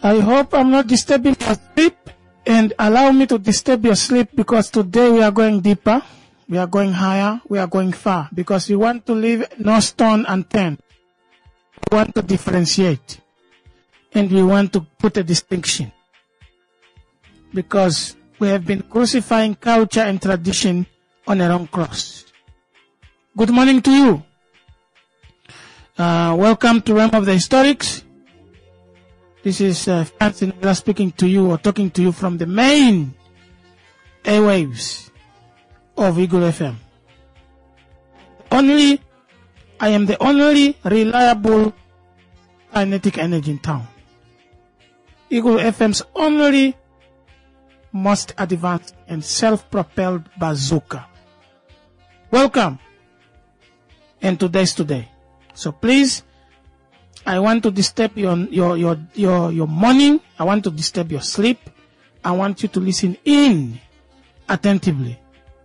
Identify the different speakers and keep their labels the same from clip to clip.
Speaker 1: I hope I'm not disturbing your sleep, and allow me to disturb your sleep, because today we are going deeper, we are going higher, we are going far, because we want to leave no stone unturned. We want to differentiate, and we want to put a distinction, because we have been crucifying culture and tradition on a wrong cross. Good morning to you. Welcome to Realm of the Historics. This is Fancy Nogla speaking to you, or talking to you from the main airwaves of Eagle FM. I am the only reliable kinetic energy in town. Eagle FM's only most advanced and self-propelled bazooka. Welcome. And today's today. So please, I want to disturb your morning. I want to disturb your sleep. I want you to listen in attentively,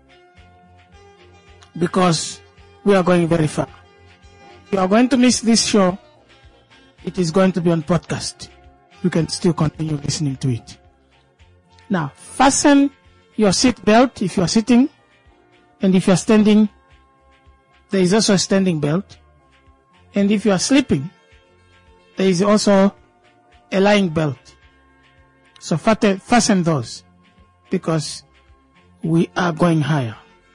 Speaker 1: because we are going very far. If you are going to miss this show, it is going to be on podcast. You can still continue listening to it. Now, fasten your seat belt if you are sitting, and if you are standing, there is also a standing belt. And if you are sleeping, there is also a lying belt. So fasten those, because we are going higher.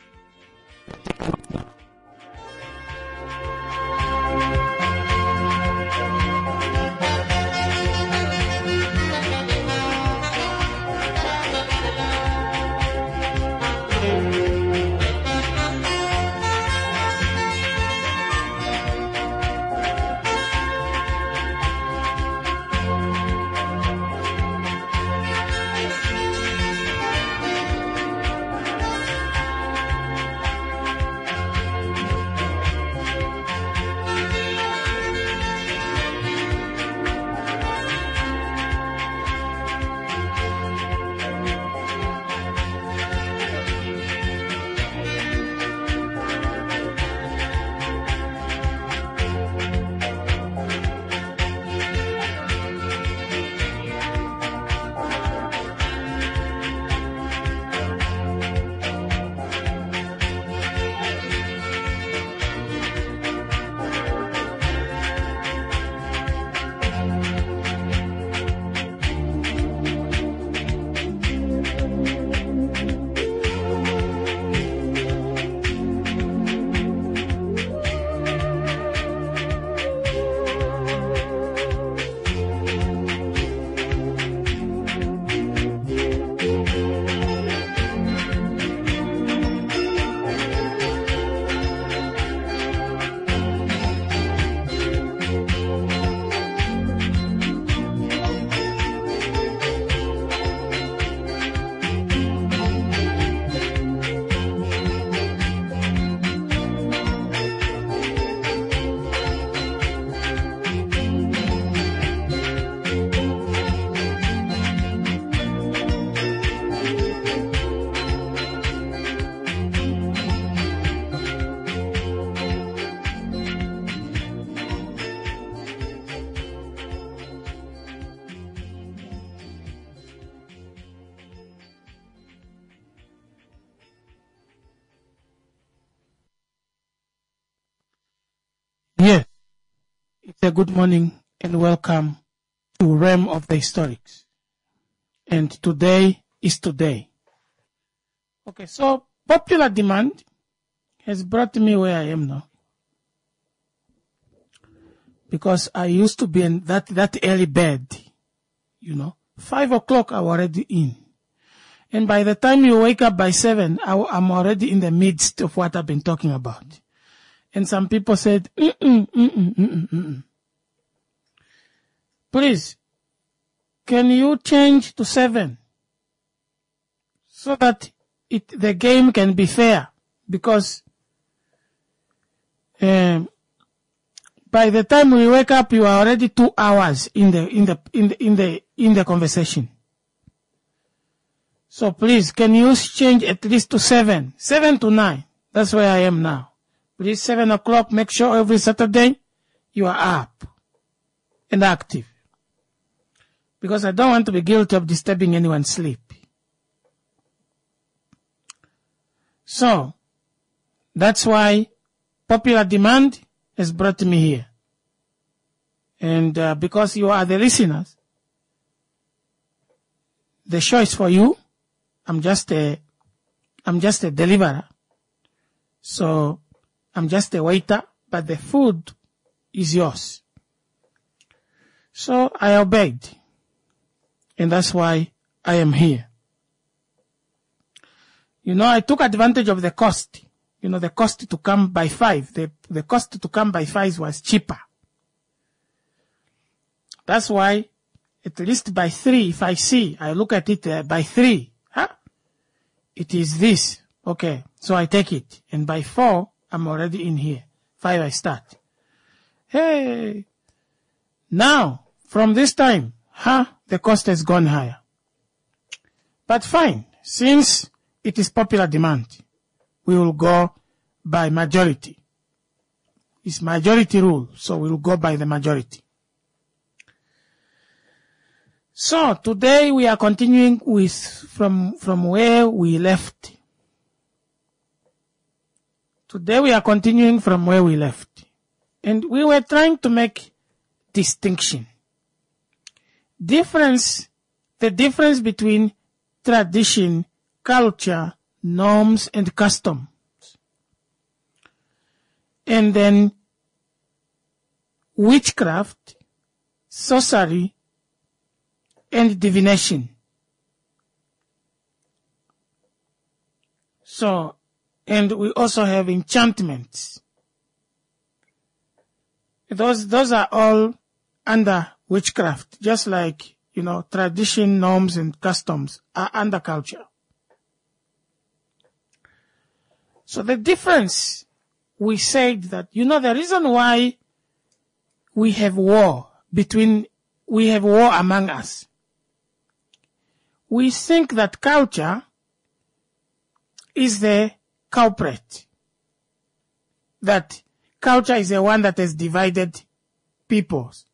Speaker 1: Yes, it's a good morning and welcome to Realm of the Historics. And today is today. Okay, so popular demand has brought me where I am now. Because I used to be in that early bed, 5 o'clock I'm already in. And by the time you wake up by 7, I'm already in the midst of what I've been talking about. And some people said, Please, can you change to 7 so that the game can be fair? Because by the time we wake up, you are already 2 hours in the conversation. So please, can you change at least to 7 to 9? That's where I am now. Please, 7 o'clock, make sure every Saturday you are up and active. because I don't want to be guilty of disturbing anyone's sleep. So, that's why popular demand has brought me here. And because you are the listeners, the show is for you. I'm just a deliverer. So, I'm just a waiter, but the food is yours. So, I obeyed. And that's why I am here. I took advantage of the cost. The cost to come by 5. The cost to come by 5 was cheaper. That's why, at least by 3, if I look at it by 3, it is this. Okay, so I take it. And by 4, I'm already in here. 5, I start. Hey! Now, from this time, the cost has gone higher. But fine, since it is popular demand, we will go by majority. It's majority rule, so we will go by the majority. So today we are continuing with from where we left. Today we are continuing from where we left. And we were trying to make distinction. The difference between tradition, culture, norms, and customs. And then witchcraft, sorcery, and divination. So, and we also have enchantments. Those are all under witchcraft, just like, tradition, norms, and customs are under culture. So the difference, we said that, the reason why we have war among us. We think that culture is the culprit. That culture is the one that has divided peoples.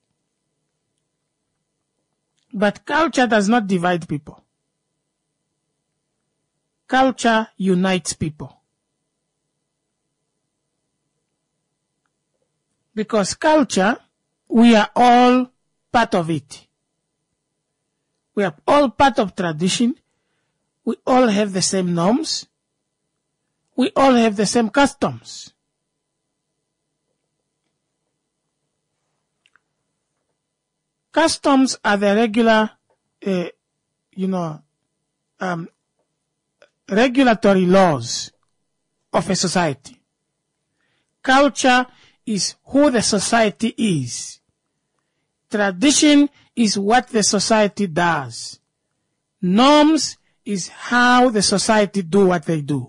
Speaker 1: But culture does not divide people. Culture unites people. Because culture, we are all part of it. We are all part of tradition. We all have the same norms. We all have the same customs. Customs are the regulatory laws of a society. Culture is who the society is. Tradition is what the society does. Norms is how the society do what they do.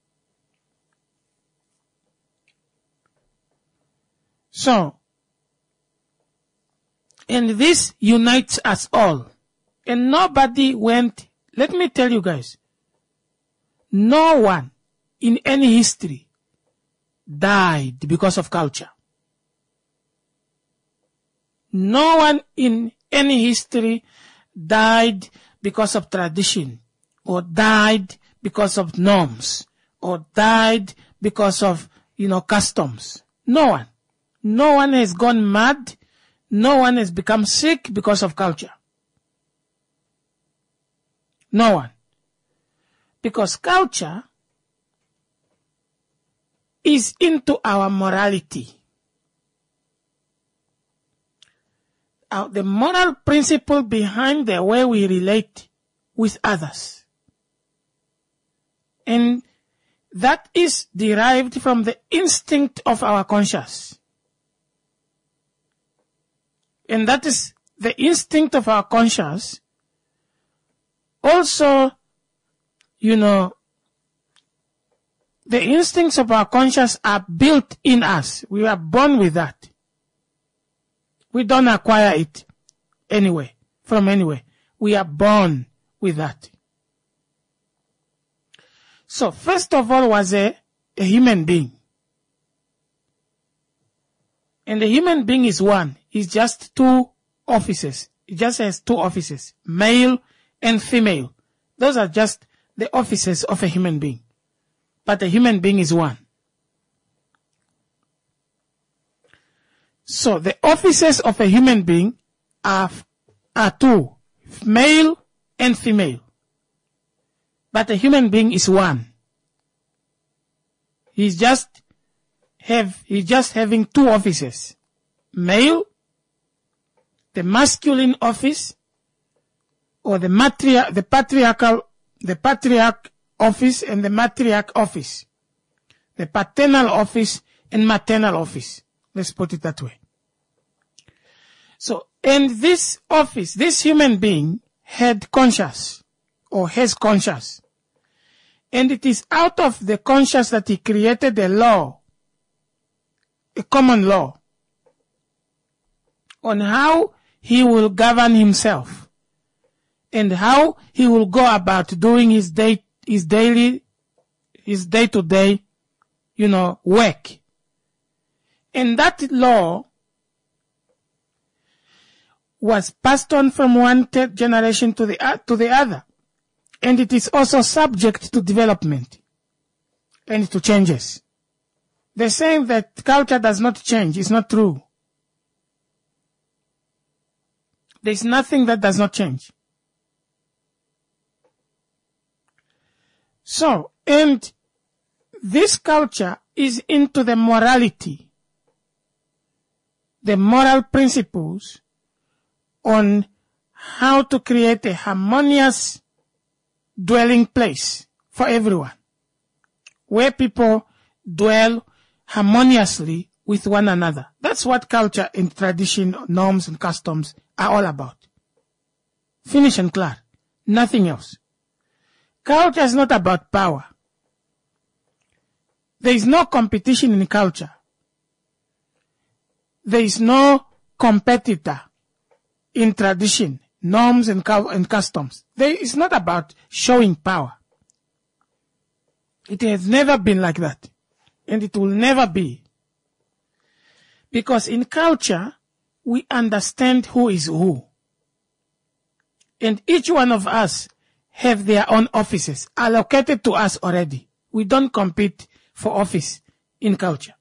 Speaker 1: So, and this unites us all. And nobody went, let me tell you guys, no one in any history died because of culture. No one in any history died because of tradition, or died because of norms, or died because of, customs. No one. No one has gone mad. No one has become sick because of culture. No one. Because culture is into our morality. The moral principle behind the way we relate with others. And that is derived from the instinct of our conscience. And that is the instinct of our conscience. Also, the instincts of our conscience are built in us. We are born with that. We don't acquire it from anywhere. We are born with that. So, first of all was a human being. And the human being is one. It's just two offices. It just has two offices, male and female. Those are just the offices of a human being. But a human being is one. So the offices of a human being are two, male and female. But a human being is one. He's just having two offices. Male, the masculine office, or the patriarch office and the matriarch office. The paternal office and maternal office. Let's put it that way. So, in this office, this human being had conscious, or has conscious. And it is out of the conscious that he created a law, a common law, on how he will govern himself and how he will go about doing his day-to-day, work. And that law was passed on from one generation to the other. And it is also subject to development and to changes. The saying that culture does not change is not true. There is nothing that does not change. So, and this culture is into the morality, the moral principles on how to create a harmonious dwelling place for everyone, where people dwell harmoniously with one another. That's what culture and tradition, norms and customs are all about. Finish and clear. Nothing else. Culture is not about power. There is no competition in culture. There is no competitor in tradition, norms and customs. It's not about showing power. It has never been like that. And it will never be. Because in culture, we understand who is who. And each one of us have their own offices allocated to us already. We don't compete for office in culture.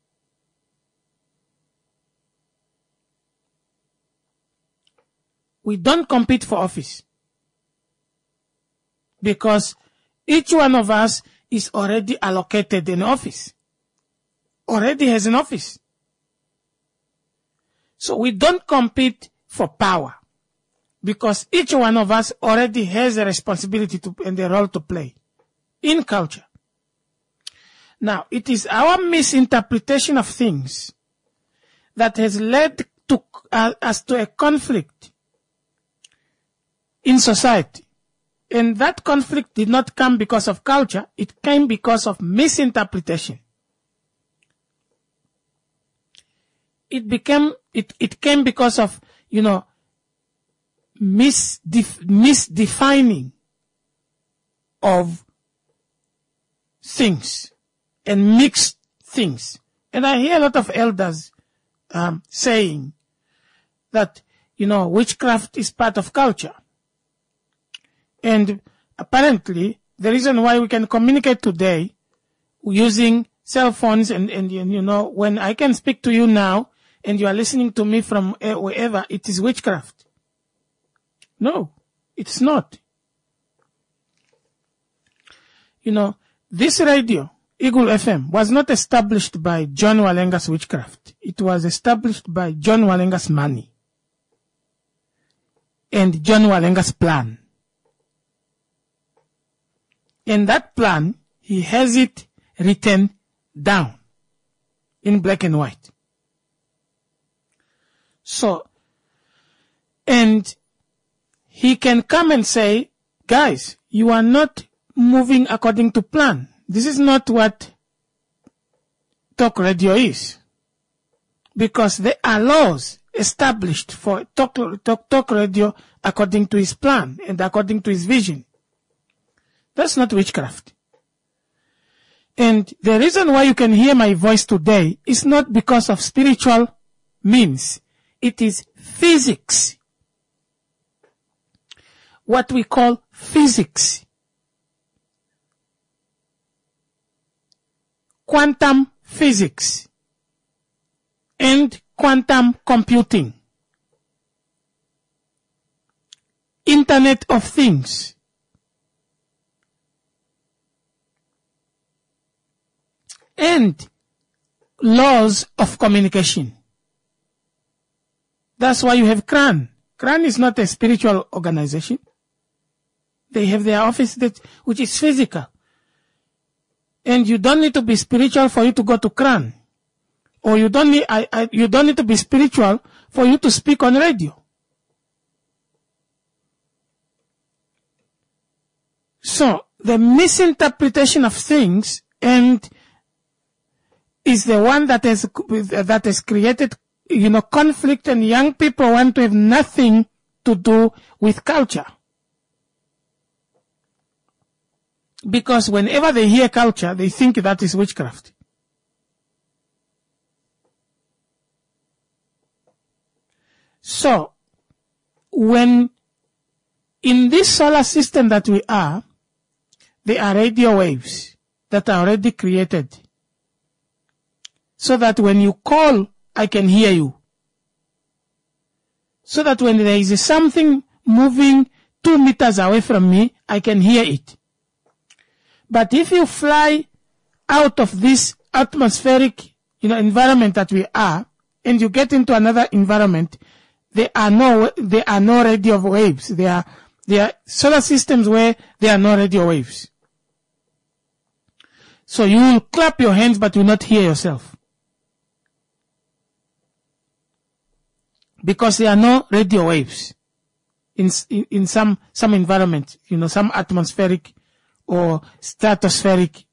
Speaker 1: We don't compete for office. Because each one of us is already allocated an office. Already has an office. So we don't compete for power. Because each one of us already has a responsibility and a role to play in culture. Now, it is our misinterpretation of things that has led to us to a conflict in society. And that conflict did not come because of culture, it came because of misinterpretation. It came because of, misdefining of things and mixed things. And I hear a lot of elders saying that, witchcraft is part of culture. And apparently, the reason why we can communicate today using cell phones and when I can speak to you now and you are listening to me from wherever, it is witchcraft. No, it's not. This radio, Eagle FM, was not established by John Walenga's witchcraft. It was established by John Walenga's money and John Walenga's plan. In that plan, he has it written down in black and white. So, and he can come and say, guys, you are not moving according to plan. This is not what talk radio is. Because there are laws established for talk radio according to his plan and according to his vision. That's not witchcraft. And the reason why you can hear my voice today is not because of spiritual means. It is physics. what we call physics, quantum physics, and quantum computing, Internet of Things, and laws of communication. That's why you have CRAN. CRAN is not a spiritual organization. They have their office which is physical. And you don't need to be spiritual for you to go to CRAN. Or you don't need to be spiritual for you to speak on radio. So, the misinterpretation of things and is the one that has created, conflict, and young people want to have nothing to do with culture. Because whenever they hear culture, they think that is witchcraft. So, when in this solar system that we are, there are radio waves that are already created. So that when you call, I can hear you. So that when there is something moving 2 meters away from me, I can hear it. But if you fly out of this atmospheric, environment that we are, and you get into another environment, there are no radio waves. There are solar systems where there are no radio waves. So you will clap your hands, but you will not hear yourself. Because there are no radio waves in some environment, some atmospheric or stratospheric,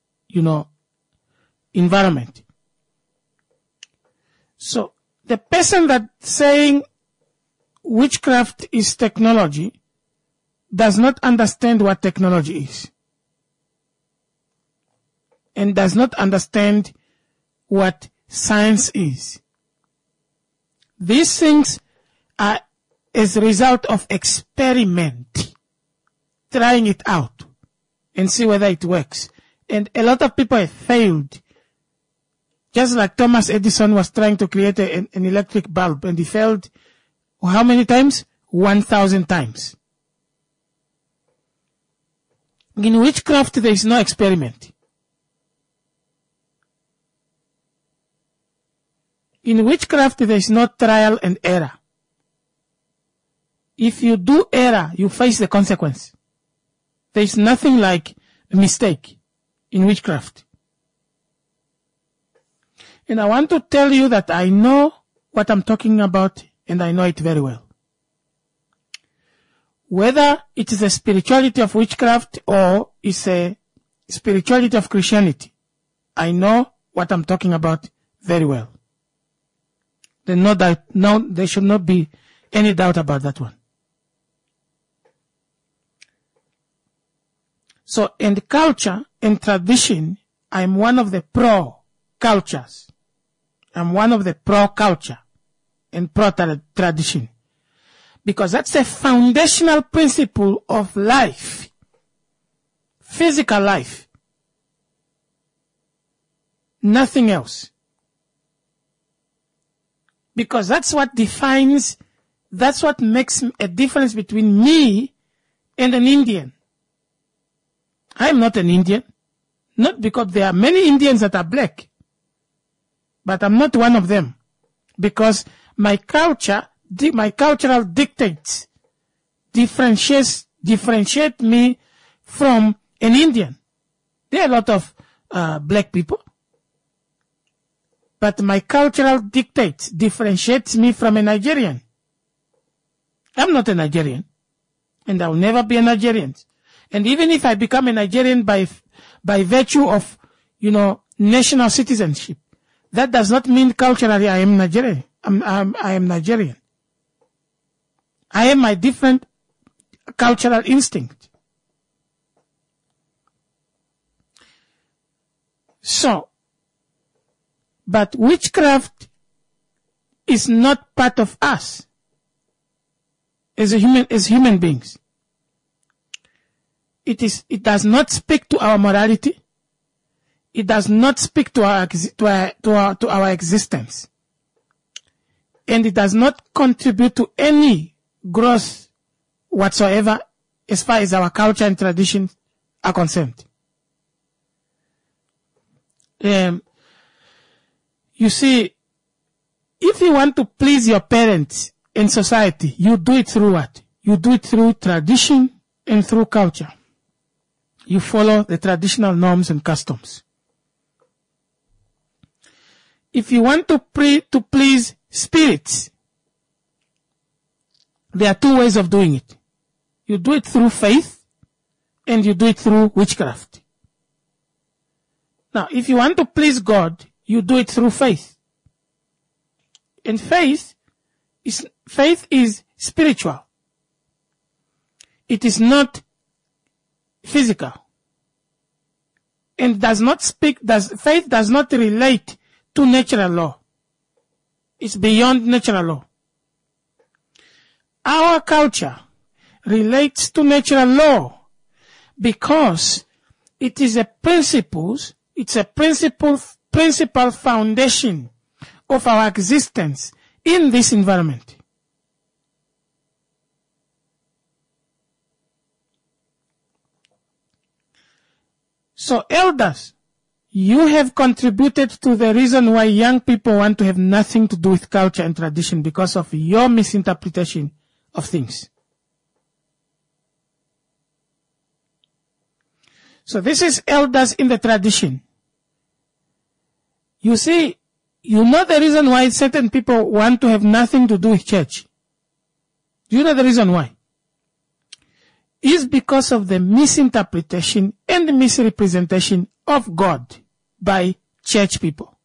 Speaker 1: environment. So the person that saying witchcraft is technology does not understand what technology is, and does not understand what science is. These things are as a result of experiment, trying it out and see whether it works. And a lot of people have failed. Just like Thomas Edison was trying to create an electric bulb, and he failed how many times? 1,000 times. In witchcraft, there is no experiment. In witchcraft, there is no trial and error. If you do error, you face the consequence. There is nothing like a mistake in witchcraft. And I want to tell you that I know what I'm talking about, and I know it very well. Whether it is a spirituality of witchcraft or it's a spirituality of Christianity, I know what I'm talking about very well. There should not be any doubt about that one. So, in culture and tradition, I'm one of the pro-cultures. I'm one of the pro-culture and pro-tradition. Because that's a foundational principle of life. Physical life. Nothing else. Because that's what makes a difference between me and an Indian. I'm not an Indian. Not because there are many Indians that are black. But I'm not one of them. Because my cultural dictates differentiate me from an Indian. There are a lot of black people. But my cultural dictates differentiates me from a Nigerian. I'm not a Nigerian. And I'll never be a Nigerian. And even if I become a Nigerian by virtue of, national citizenship, that does not mean culturally I am Nigerian. I am Nigerian. I have my different cultural instinct. So, but witchcraft is not part of us as human beings. it does not speak to our morality. It does not speak to our existence. And it does not contribute to any growth whatsoever as far as our culture and tradition are concerned. You see, if you want to please your parents in society, you do it through what? You do it through tradition and through culture. You follow the traditional norms and customs. If you want to please spirits, there are two ways of doing it. You do it through faith and you do it through witchcraft. Now, if you want to please God, you do it through faith. And faith is spiritual. It is not physical. And faith does not relate to natural law. It's beyond natural law. Our culture relates to natural law because it is a principal foundation of our existence in this environment. So elders, you have contributed to the reason why young people want to have nothing to do with culture and tradition because of your misinterpretation of things. So this is elders in the tradition. You see, you know the reason why certain people want to have nothing to do with church. Do you know the reason why? It's because of the misinterpretation and the misrepresentation of God by church people.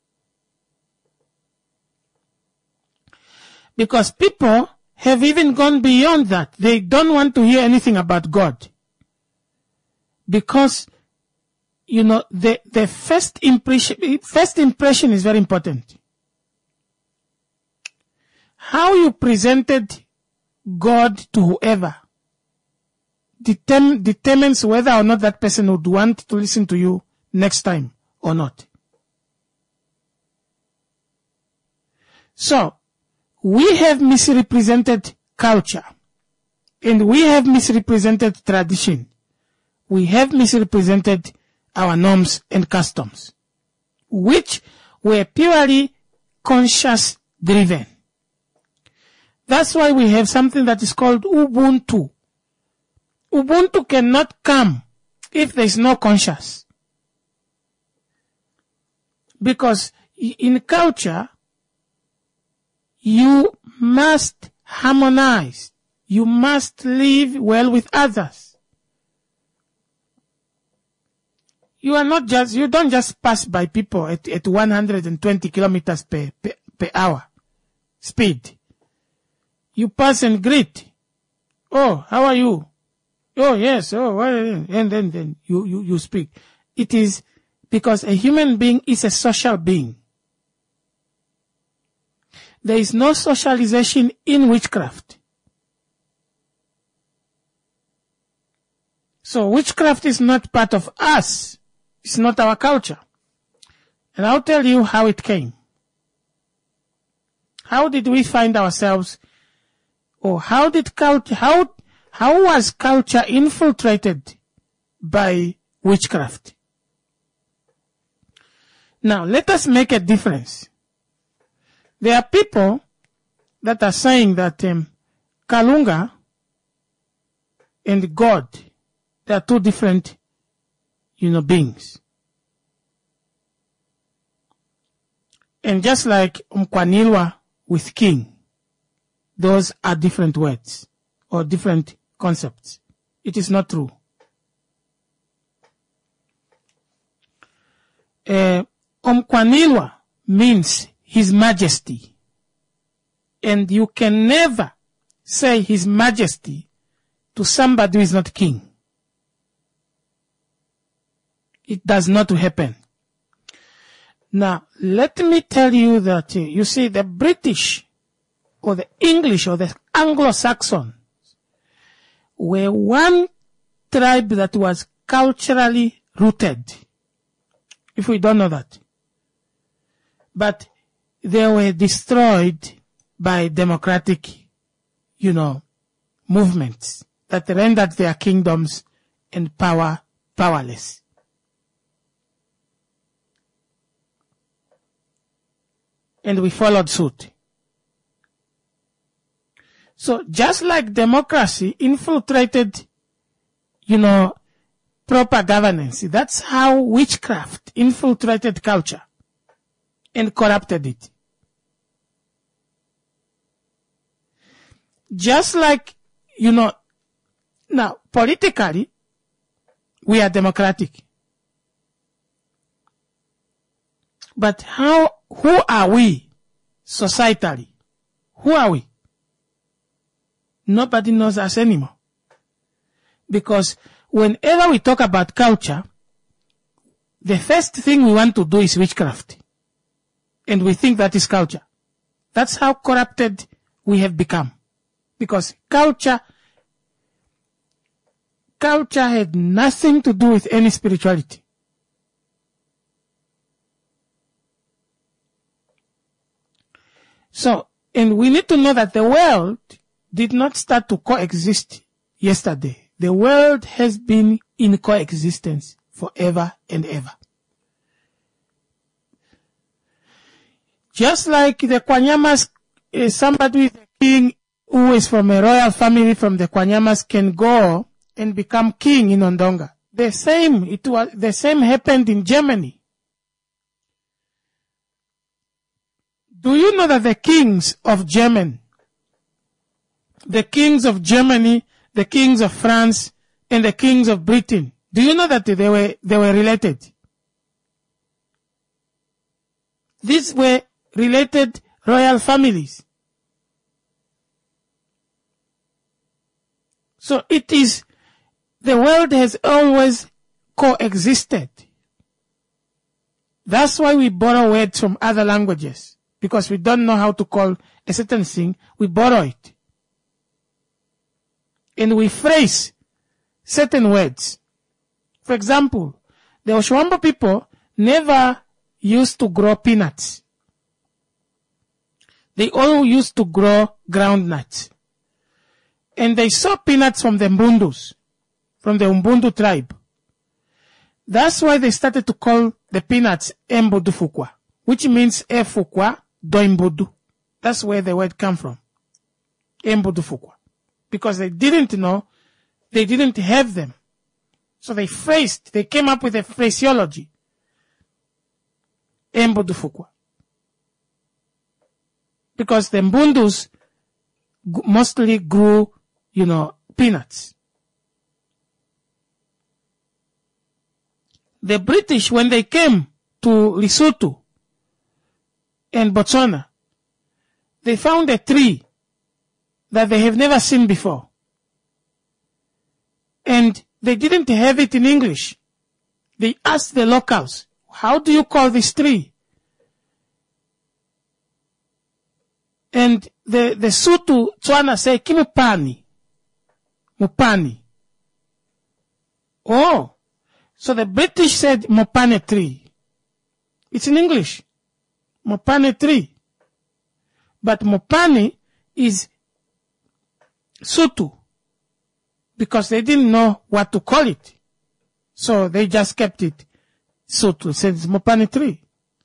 Speaker 1: Because people have even gone beyond that. They don't want to hear anything about God. Because, you know, the first impression is very important. How you presented God to whoever determines whether or not that person would want to listen to you next time or not. So, we have misrepresented culture and we have misrepresented tradition. We have misrepresented our norms and customs, which were purely conscious driven. That's why we have something that is called Ubuntu. Ubuntu cannot come if there is no conscious. Because in culture, you must harmonize. You must live well with others. You don't just pass by people at 120 kilometers per hour speed. You pass and greet. Oh, how are you? Oh, yes. Oh, what? And then you speak. It is because a human being is a social being. There is no socialization in witchcraft. So witchcraft is not part of us. It's not our culture. And I'll tell you how it came. How did we find ourselves, or how was culture infiltrated by witchcraft? Now, let us make a difference. There are people that are saying that Kalunga and God, they are two different, beings. And just like Mkwanilwa with king, those are different words or different concepts. It is not true. Mkwanilwa means His Majesty. And you can never say His Majesty to somebody who is not king. It does not happen. Now, let me tell you that, you see, the British or the English or the Anglo-Saxon were one tribe that was culturally rooted, if we don't know that. But they were destroyed by democratic, movements that rendered their kingdoms and powerless. And we followed suit. So just like democracy infiltrated, proper governance, that's how witchcraft infiltrated culture and corrupted it. Just like, now politically, we are democratic. But who are we societally? Who are we? Nobody knows us anymore. Because whenever we talk about culture, the first thing we want to do is witchcraft. And we think that is culture. That's how corrupted we have become. Because culture had nothing to do with any spirituality. So, and we need to know that the world did not start to coexist yesterday. The world has been in coexistence forever and ever. Just like the Kwanyamas, somebody with a king who is from a royal family from the Kwanyamas can go and become king in Ondonga. The same happened in Germany. Do you know that the kings of Germany, the kings of Germany, the kings of France, and the kings of Britain, do you know that they were related? These were related royal families. So the world has always coexisted. That's why we borrow words from other languages. Because we don't know how to call a certain thing, we borrow it. And we phrase certain words. For example, the Oshuambo people never used to grow peanuts. They all used to grow groundnuts. And they saw peanuts from the Mbundus, from the Umbundu tribe. That's why they started to call the peanuts Embudufukwa, which means Efukwa Doimbudu. That's where the word come from. Embudufukwa. Because they didn't know, they didn't have them. So they came up with a phraseology. Embudufukwa. Because the Mbundus mostly grew, peanuts. The British, when they came to Lesotho and Botswana, they found a tree that they have never seen before. And they didn't have it in English. They asked the locals, how do you call this tree? And the Sotho Tswana say, Kimupani. Mupani. Oh. So the British said Mopane tree. It's in English. Mopane tree. But Mopane is Sotho. Because they didn't know what to call it. So they just kept it Sotho. Said it's Mopane tree.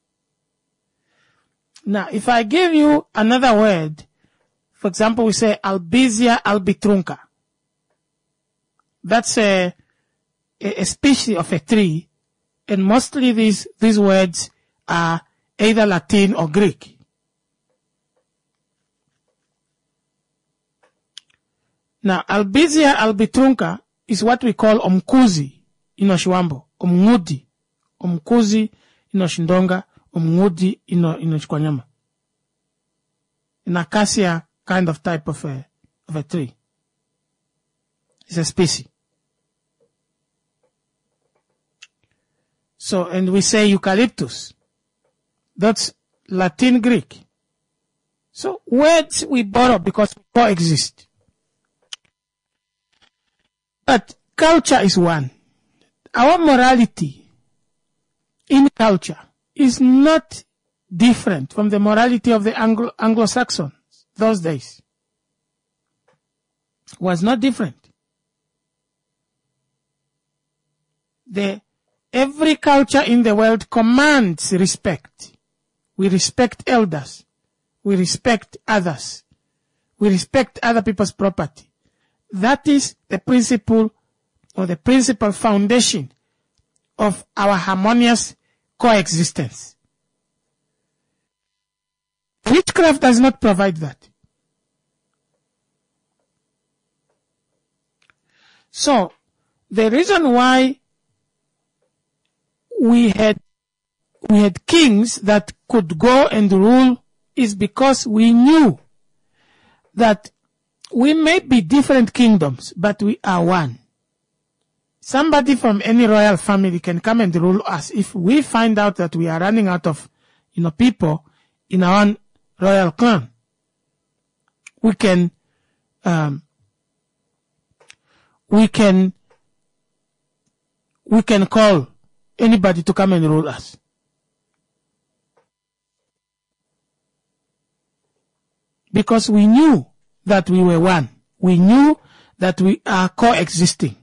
Speaker 1: Now, if I give you another word, for example, we say Albizia albitrunca. That's a species of a tree, and mostly these words are either Latin or Greek. Now, Albizia albitrunca is what we call Omkuzi in Oshuambo, Omngudi, Omkuzi in Oshindonga, Omngudi in Chikwanyama. An acacia kind of type of a tree. It's a species. So, and we say eucalyptus. That's Latin Greek. So, words we borrow because we coexist. But culture is one. Our morality in culture is not different from the morality of the Anglo-Saxons those days. Was not different. Every culture in the world commands respect. We respect elders. We respect others. We respect other people's property. That is the principle or the principal foundation of our harmonious coexistence. Witchcraft does not provide that. So, the reason why we had kings that could go and rule is because we knew that we may be different kingdoms, but we are one. Somebody from any royal family can come and rule us. If we find out that we are running out of, people in our royal clan, we can call anybody to come and rule us. Because we knew that we were one. We knew that we are coexisting.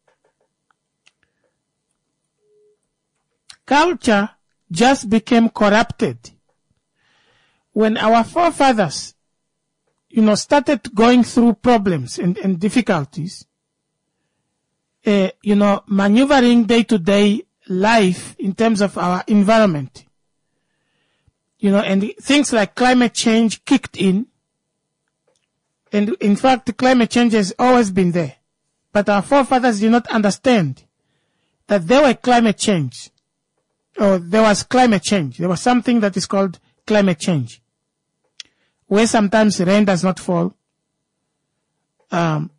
Speaker 1: Culture just became corrupted when our forefathers, started going through problems and difficulties, maneuvering day-to-day life in terms of our environment. And things like climate change kicked in. And in fact, climate change has always been there. But our forefathers did not understand that there was climate change. There was something that is called climate change, where sometimes rain does not fall. And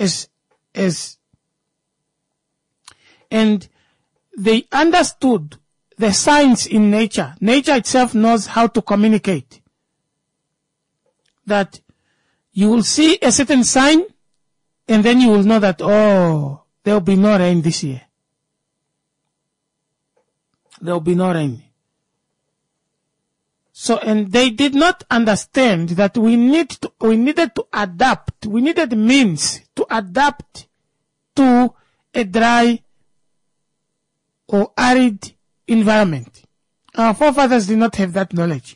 Speaker 1: they understood the signs in nature. Nature itself knows how to communicate. That you will see a certain sign, and then you will know that, there will be no rain this year. There will be no rain. So, and they did not understand that we needed to adapt. We needed means to adapt to a dry or arid environment. Our forefathers did not have that knowledge.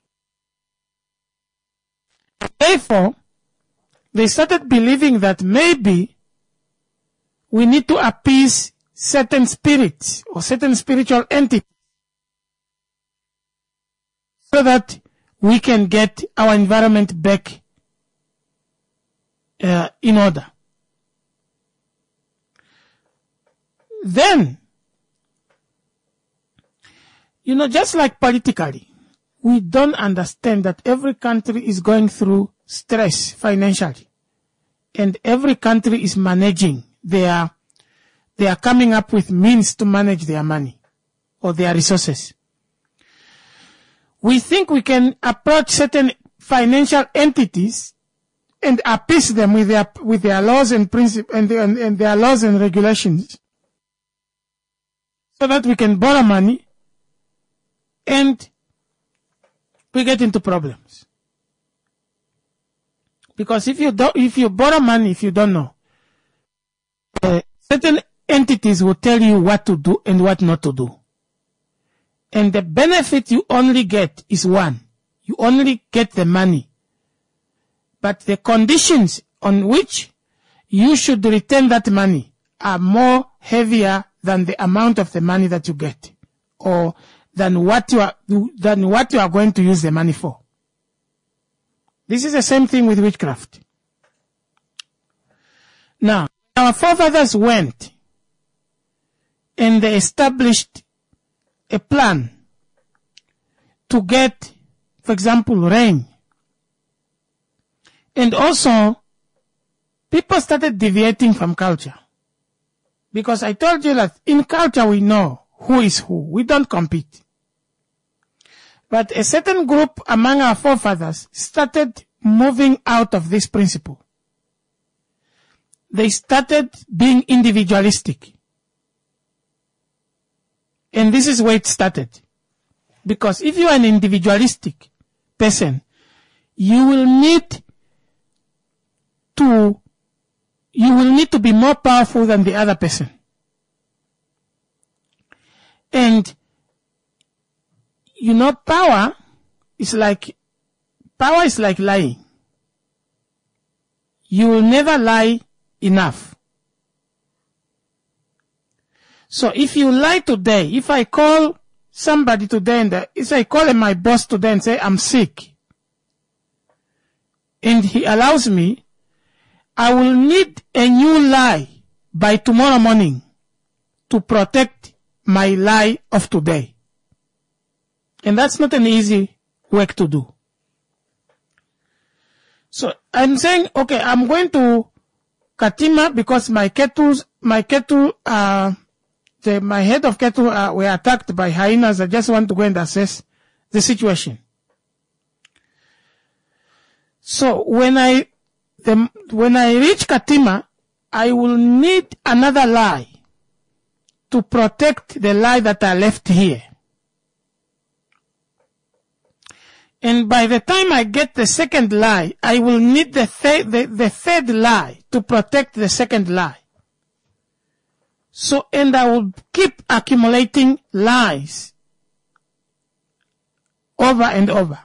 Speaker 1: Therefore, they started believing that maybe we need to appease certain spirits or certain spiritual entities so that we can get our environment back in order. Then, just like politically, we don't understand that every country is going through stress financially. And every country is managing they are coming up with means to manage their money or their resources. We think we can approach certain financial entities and appease them with their laws and principles and their laws and regulations, so that we can borrow money and we get into problems. Because if you borrow money, if you don't know, certain entities will tell you what to do and what not to do. And the benefit you only get is one. You only get the money. But the conditions on which you should return that money are more heavier than the amount of the money that you get, or than what you are going to use the money for. This is the same thing with witchcraft. Now, our forefathers went and they established a plan to get, for example, rain. And also, people started deviating from culture. Because I told you that in culture we know who is who. We don't compete. But a certain group among our forefathers started moving out of this principle. they started being individualistic. And this is where it started. Because if you are an individualistic person, you will need to be more powerful than the other person. And, power is like lying. You will never lie enough. So if you lie today, if I call somebody today and if I call my boss today and say I'm sick, and he allows me, I will need a new lie by tomorrow morning to protect my lie of today. And that's not an easy work to do. So I'm saying, okay, I'm going to Katima because my head of cattle were attacked by hyenas. I just want to go and assess the situation. So when I reach Katima, I will need another lie to protect the lie that I left here. And by the time I get the second lie, I will need the third lie to protect the second lie. So, and I will keep accumulating lies over and over.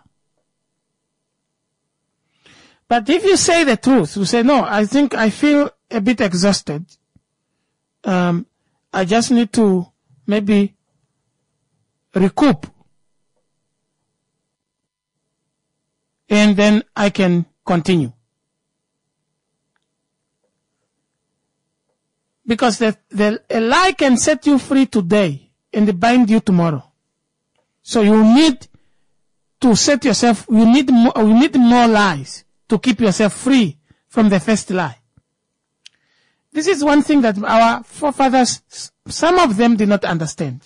Speaker 1: But if you say the truth, you say, no, I think I feel a bit exhausted. I just need to maybe recoup. And then I can continue. Because a lie can set you free today and bind you tomorrow. So you need to set yourself, you need more lies to keep yourself free from the first lie. This is one thing that our forefathers, some of them did not understand.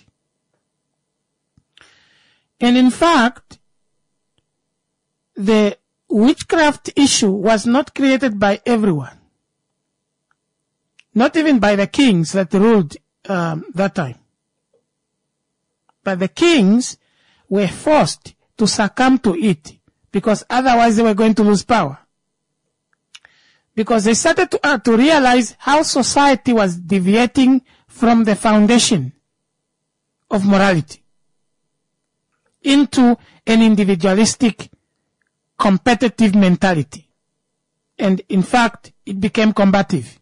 Speaker 1: And in fact, the witchcraft issue was not created by everyone. Not even by the kings that ruled that time. But the kings were forced to succumb to it because otherwise they were going to lose power. Because they started to realize how society was deviating from the foundation of morality into an individualistic, competitive mentality. And in fact, it became combative.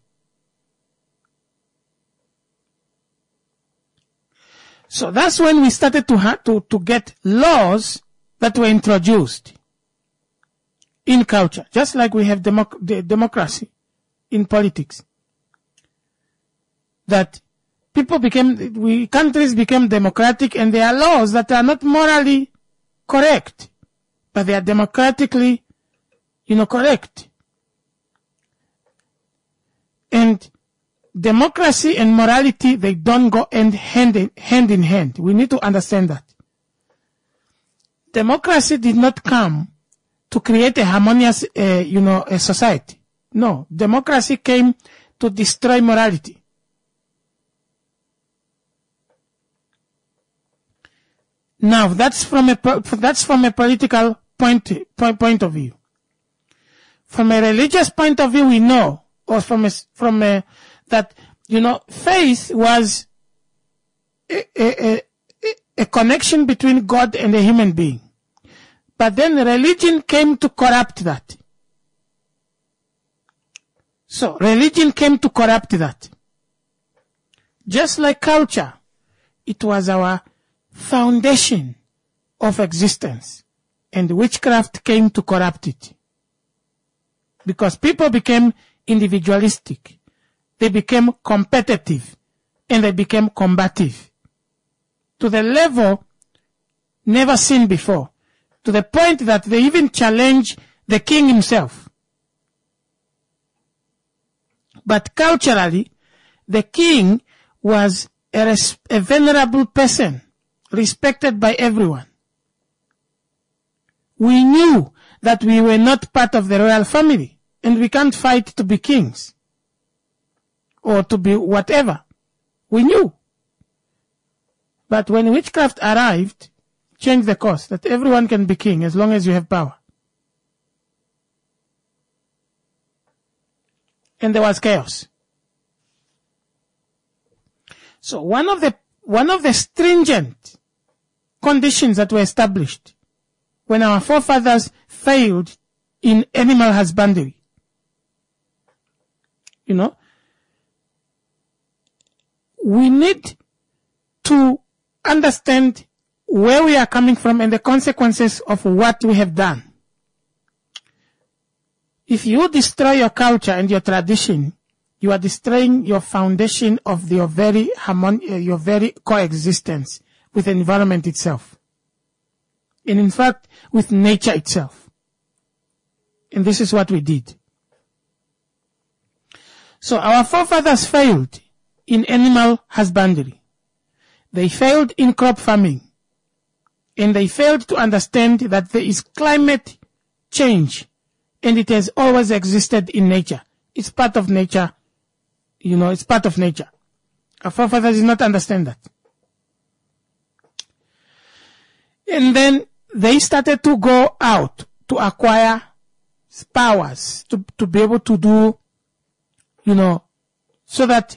Speaker 1: So that's when we started to get laws that were introduced in culture, just like we have democracy in politics. That countries became democratic, and there are laws that are not morally correct, but they are democratically, correct. And democracy and morality, they don't go hand in hand. We need to understand that. Democracy did not come to create a harmonious, a society. No, democracy came to destroy morality. Now, that's from a political point of view. From a religious point of view, we know, or that, faith was a connection between God and a human being. But then religion came to corrupt that. So, religion came to corrupt that. Just like culture, it was our foundation of existence. And witchcraft came to corrupt it. Because people became individualistic. They became competitive. And they became combative. To the level never seen before. To the point that they even challenge the king himself. But culturally, the king was a venerable person, respected by everyone. We knew that we were not part of the royal family, and we can't fight to be kings. or to be whatever. We knew. But when witchcraft arrived, changed the course, that everyone can be king as long as you have power. And there was chaos. So one of the stringent conditions that were established when our forefathers failed in animal husbandry, we need to understand where we are coming from and the consequences of what we have done. If you destroy your culture and your tradition, you are destroying your foundation of your very coexistence with the environment itself. And in fact, with nature itself. And this is what we did. So our forefathers failed in animal husbandry. They failed in crop farming. And they failed to understand that there is climate change. And it has always existed in nature. It's part of nature. It's part of nature. Our forefathers did not understand that. And then they started to go out to acquire powers to be able to do, so that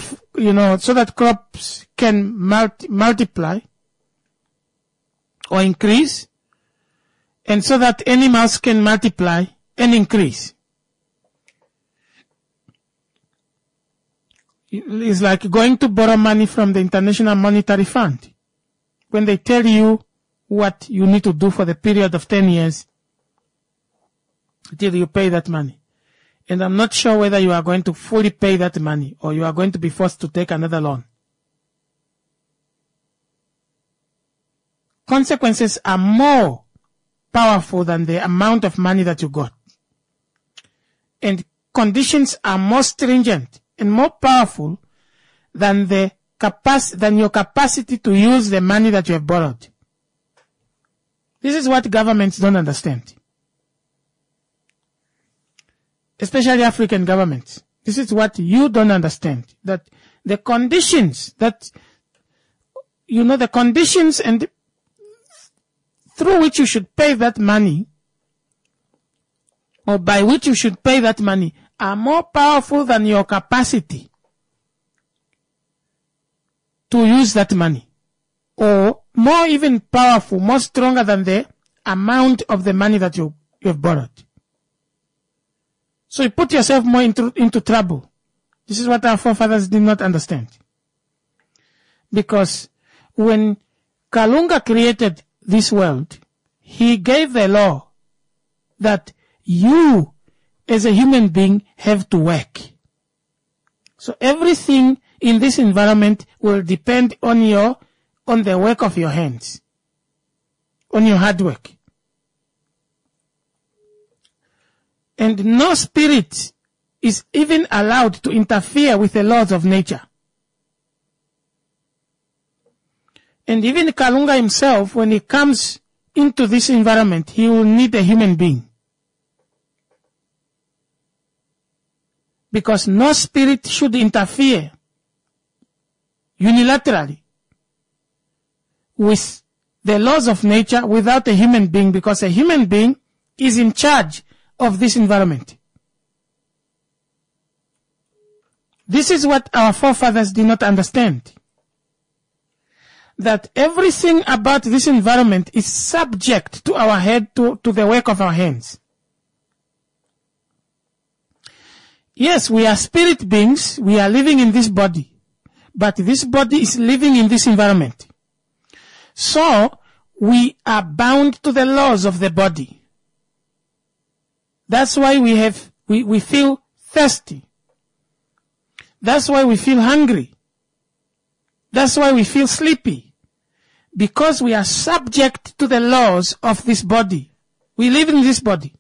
Speaker 1: crops can multiply or increase, and so that animals can multiply and increase. It's like going to borrow money from the International Monetary Fund. When they tell you what you need to do for the period of 10 years until you pay that money. And I'm not sure whether you are going to fully pay that money or you are going to be forced to take another loan. Consequences are more powerful than the amount of money that you got. And conditions are more stringent and more powerful than your capacity to use the money that you have borrowed. This is what governments don't understand. Especially African governments. This is what you don't understand. That the conditions the conditions and through which you should pay that money, or by which you should pay that money, are more powerful than your capacity to use that money. Or more even powerful, more stronger than the amount of the money that you have borrowed. So you put yourself more into trouble. This is what our forefathers did not understand. Because when Kalunga created this world, he gave the law that you, as a human being, have to work. So everything in this environment will depend on the work of your hands, on your hard work. And no spirit is even allowed to interfere with the laws of nature. And even Kalunga himself, when he comes into this environment, he will need a human being. Because no spirit should interfere unilaterally with the laws of nature without a human being, because a human being is in charge of this environment. This is what our forefathers did not understand. That everything about this environment is subject to our head, to the work of our hands. Yes, we are spirit beings, we are living in this body, but this body is living in this environment. So, we are bound to the laws of the body. That's why we feel thirsty. That's why we feel hungry. That's why we feel sleepy. Because we are subject to the laws of this body. We live in this body.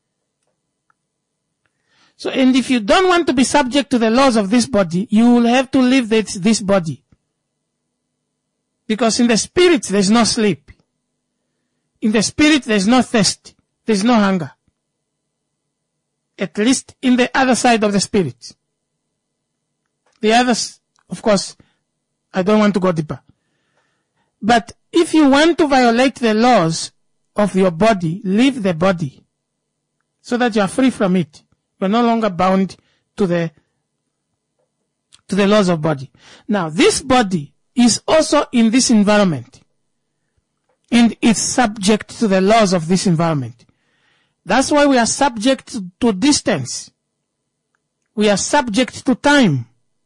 Speaker 1: So, and if you don't want to be subject to the laws of this body, you will have to leave this body. Because in the spirit, there's no sleep. In the spirit, there's no thirst. There's no hunger. At least in the other side of the spirit. The others, of course, I don't want to go deeper. But if you want to violate the laws of your body, leave the body so that you are free from it. You are no longer bound to the laws of body. Now, this body is also in this environment, and it's subject to the laws of this environment. That's why we are subject to distance. We are subject to time.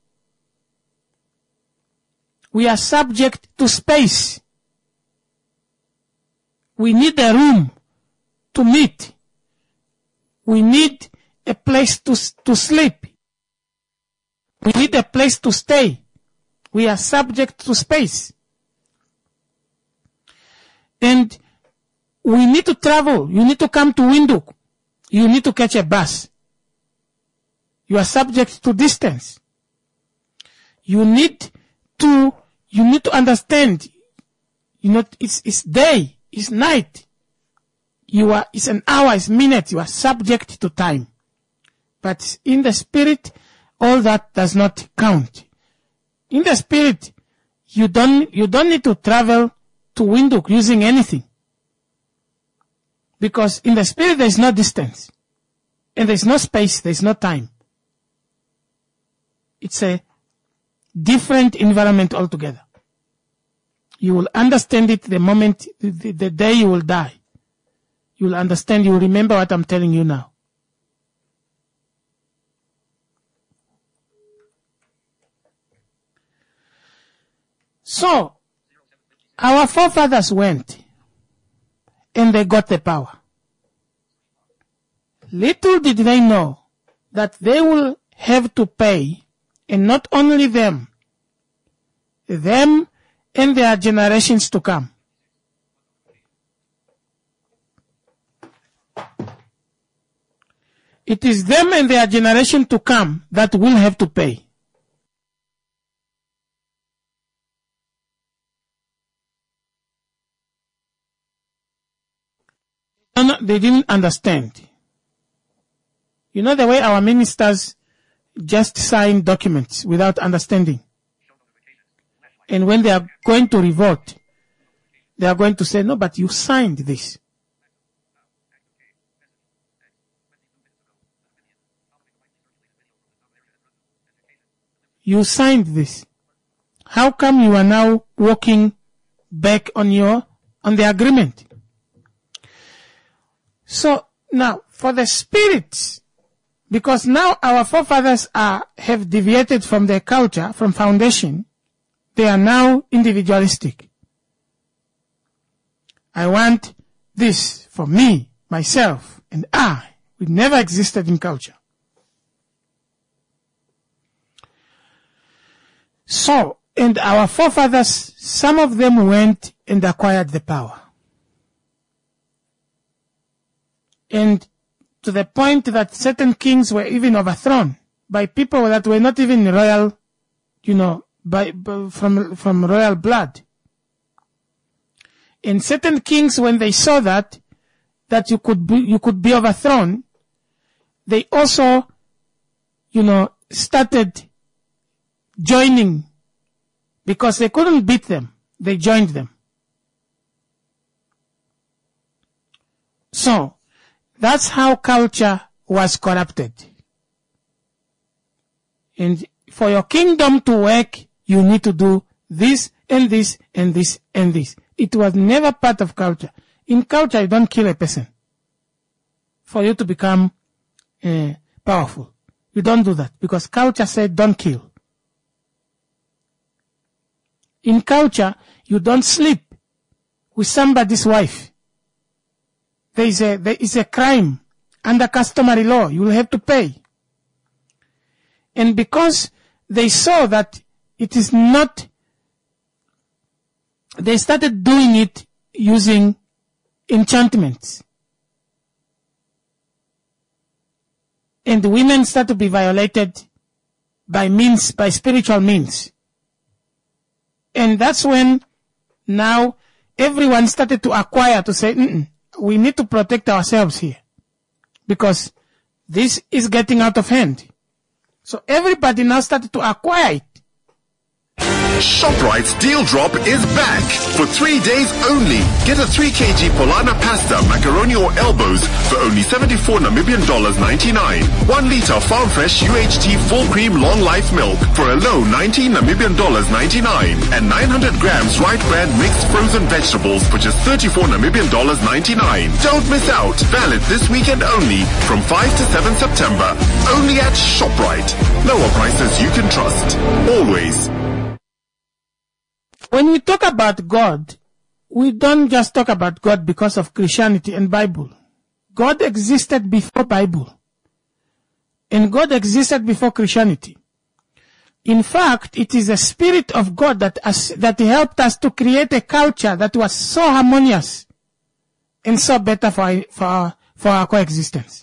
Speaker 1: We are subject to space. We need a room to meet. We need a place to sleep. We need a place to stay. We are subject to space. And we need to travel. You need to come to Windhoek. You need to catch a bus. You are subject to distance. You need to understand. It's day, it's night. It's an hour, it's minute. You are subject to time. But in the spirit, all that does not count. In the spirit, you don't need to travel to Windhoek using anything. Because in the spirit there is no distance. And there is no space, there is no time. It's a different environment altogether. You will understand it the moment, the day you will die. You will understand, you will remember what I'm telling you now. So, our forefathers went and they got the power. Little did they know that they will have to pay, and not only them and their generations to come. It is them and their generation to come that will have to pay. They didn't understand. You know the way our ministers just sign documents without understanding. And when they are going to revolt, they are going to say, no, but you signed this. You signed this. How come you are now walking back on the agreement? So now for the spirits, because now our forefathers have deviated from their culture, from foundation, they are now individualistic. I want this for me, myself, and I. We never existed in culture. So, and our forefathers, some of them went and acquired the power. And to the point that certain kings were even overthrown by people that were not even royal, from royal blood. And certain kings, when they saw that you could be overthrown, they also, started joining, because they couldn't beat them. They joined them. So, that's how culture was corrupted. And for your kingdom to work, you need to do this and this and this and this. It was never part of culture. In culture, you don't kill a person for you to become powerful. You don't do that, because culture said don't kill. In culture, you don't sleep with somebody's wife. There is a crime under customary law. You will have to pay. And because they saw that it is not, they started doing it using enchantments. And the women started to be violated by spiritual means. And that's when now everyone started to acquire, to say, we need to protect ourselves here, because this is getting out of hand. So everybody now started to acquire it.
Speaker 2: ShopRite's Deal Drop is back. For 3 days only, get a 3 kg Polana pasta, macaroni or elbows for only 74 Namibian dollars 99. 1 liter Farm Fresh UHT full cream long life milk for a low 19 Namibian dollars 99. And 900 grams Right Brand mixed frozen vegetables for just 34 Namibian dollars 99. Don't miss out. Valid this weekend only from 5 to 7 September. Only at ShopRite. Lower prices you can trust. Always.
Speaker 1: When we talk about God, we don't just talk about God because of Christianity and Bible. God existed before Bible. And God existed before Christianity. In fact, it is the Spirit of God that helped us to create a culture that was so harmonious and so better for our coexistence.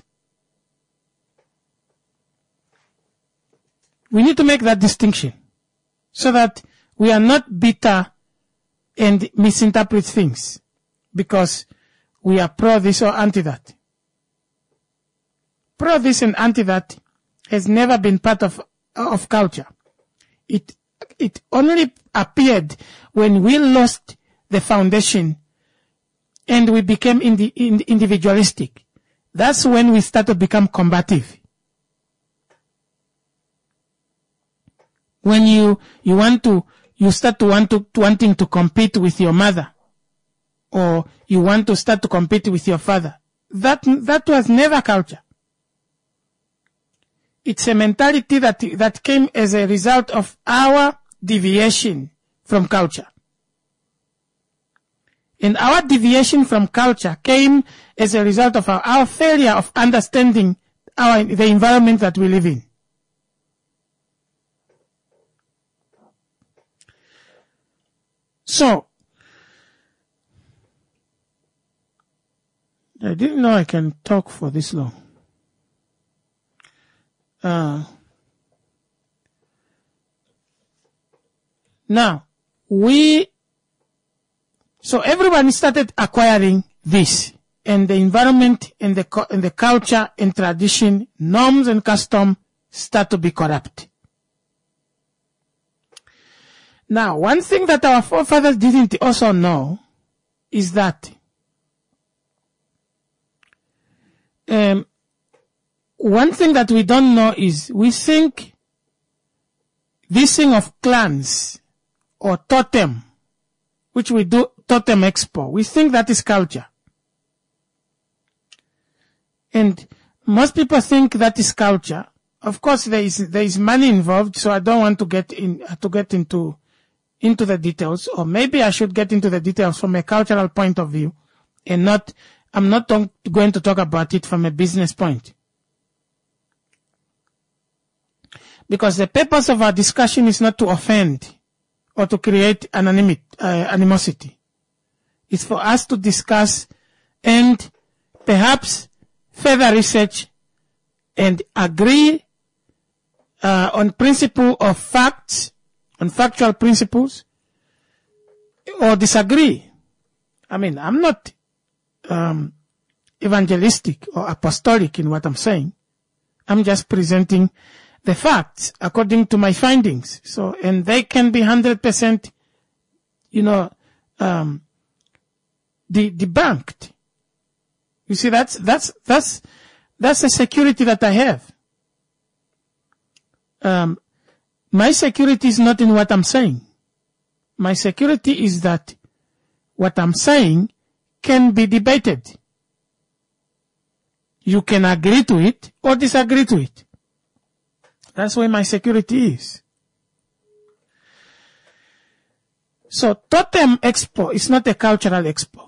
Speaker 1: We need to make that distinction so that we are not bitter and misinterpret things because we are pro this or anti that. Pro this and anti that has never been part of culture. It only appeared when we lost the foundation and we became individualistic. That's when we start to become combative. When you start to wanting to compete with your mother, or you want to start to compete with your father. That was never culture. It's a mentality that came as a result of our deviation from culture. And our deviation from culture came as a result of our failure of understanding the environment that we live in. So, I didn't know I can talk for this long. Now, so everyone started acquiring this, and the environment and the culture and tradition, norms and custom start to be corrupt. Now, one thing that our forefathers didn't also know is that one thing that we don't know is we think this thing of clans or totem, which we do totem expo, we think that is culture. And most people think that is culture. Of course, there is money involved, so I don't want to get into the details, or maybe I should get into the details from a cultural point of view, and I'm not going to talk about it from a business point. Because the purpose of our discussion is not to offend or to create animosity. It's for us to discuss and perhaps further research and agree on principle of facts, on factual principles, or disagree. I mean, I'm not evangelistic or apostolic in what I'm saying. I'm just presenting the facts according to my findings. So, and they can be 100%, debunked. You see, that's a security that I have. My security is not in what I'm saying. My security is that what I'm saying can be debated. You can agree to it or disagree to it. That's where my security is. So, Totem Expo is not a cultural expo,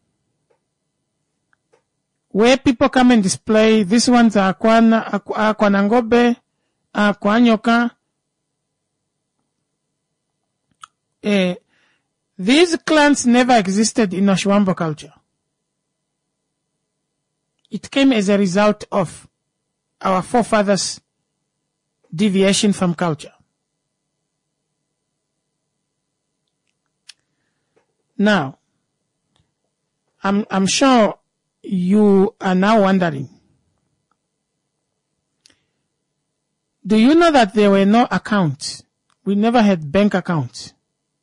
Speaker 1: where people come and display, these ones are Kwanangobe, Kwanyoka. These clans never existed in Ashwambo culture. It came as a result of our forefathers' deviation from culture. Now, I'm sure you are now wondering, Do you know that there were no accounts? We never had bank accounts.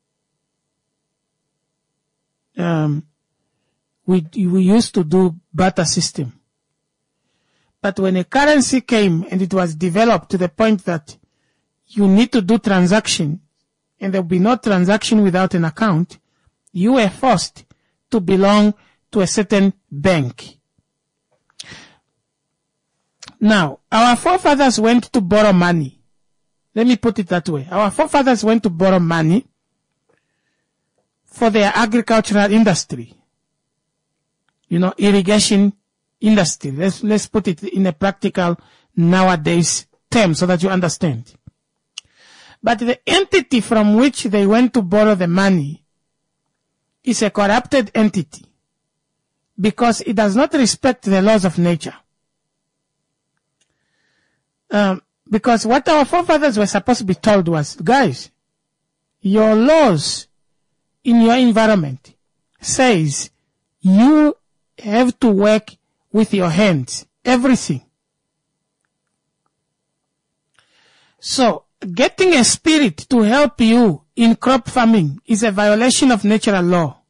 Speaker 1: We used to do barter system. But when a currency came and it was developed to the point that you need to do transaction and there will be no transaction without an account, you were forced to belong to a certain bank. Now, our forefathers went to borrow money. Let me put it that way. Our forefathers went to borrow money for their agricultural industry. Irrigation industry. Let's put it in a practical nowadays term so that you understand. But the entity from which they went to borrow the money is a corrupted entity because it does not respect the laws of nature. Because what our forefathers were supposed to be told was, guys, your laws in your environment says you have to work with your hands, everything. So, getting a spirit to help you in crop farming is a violation of natural law.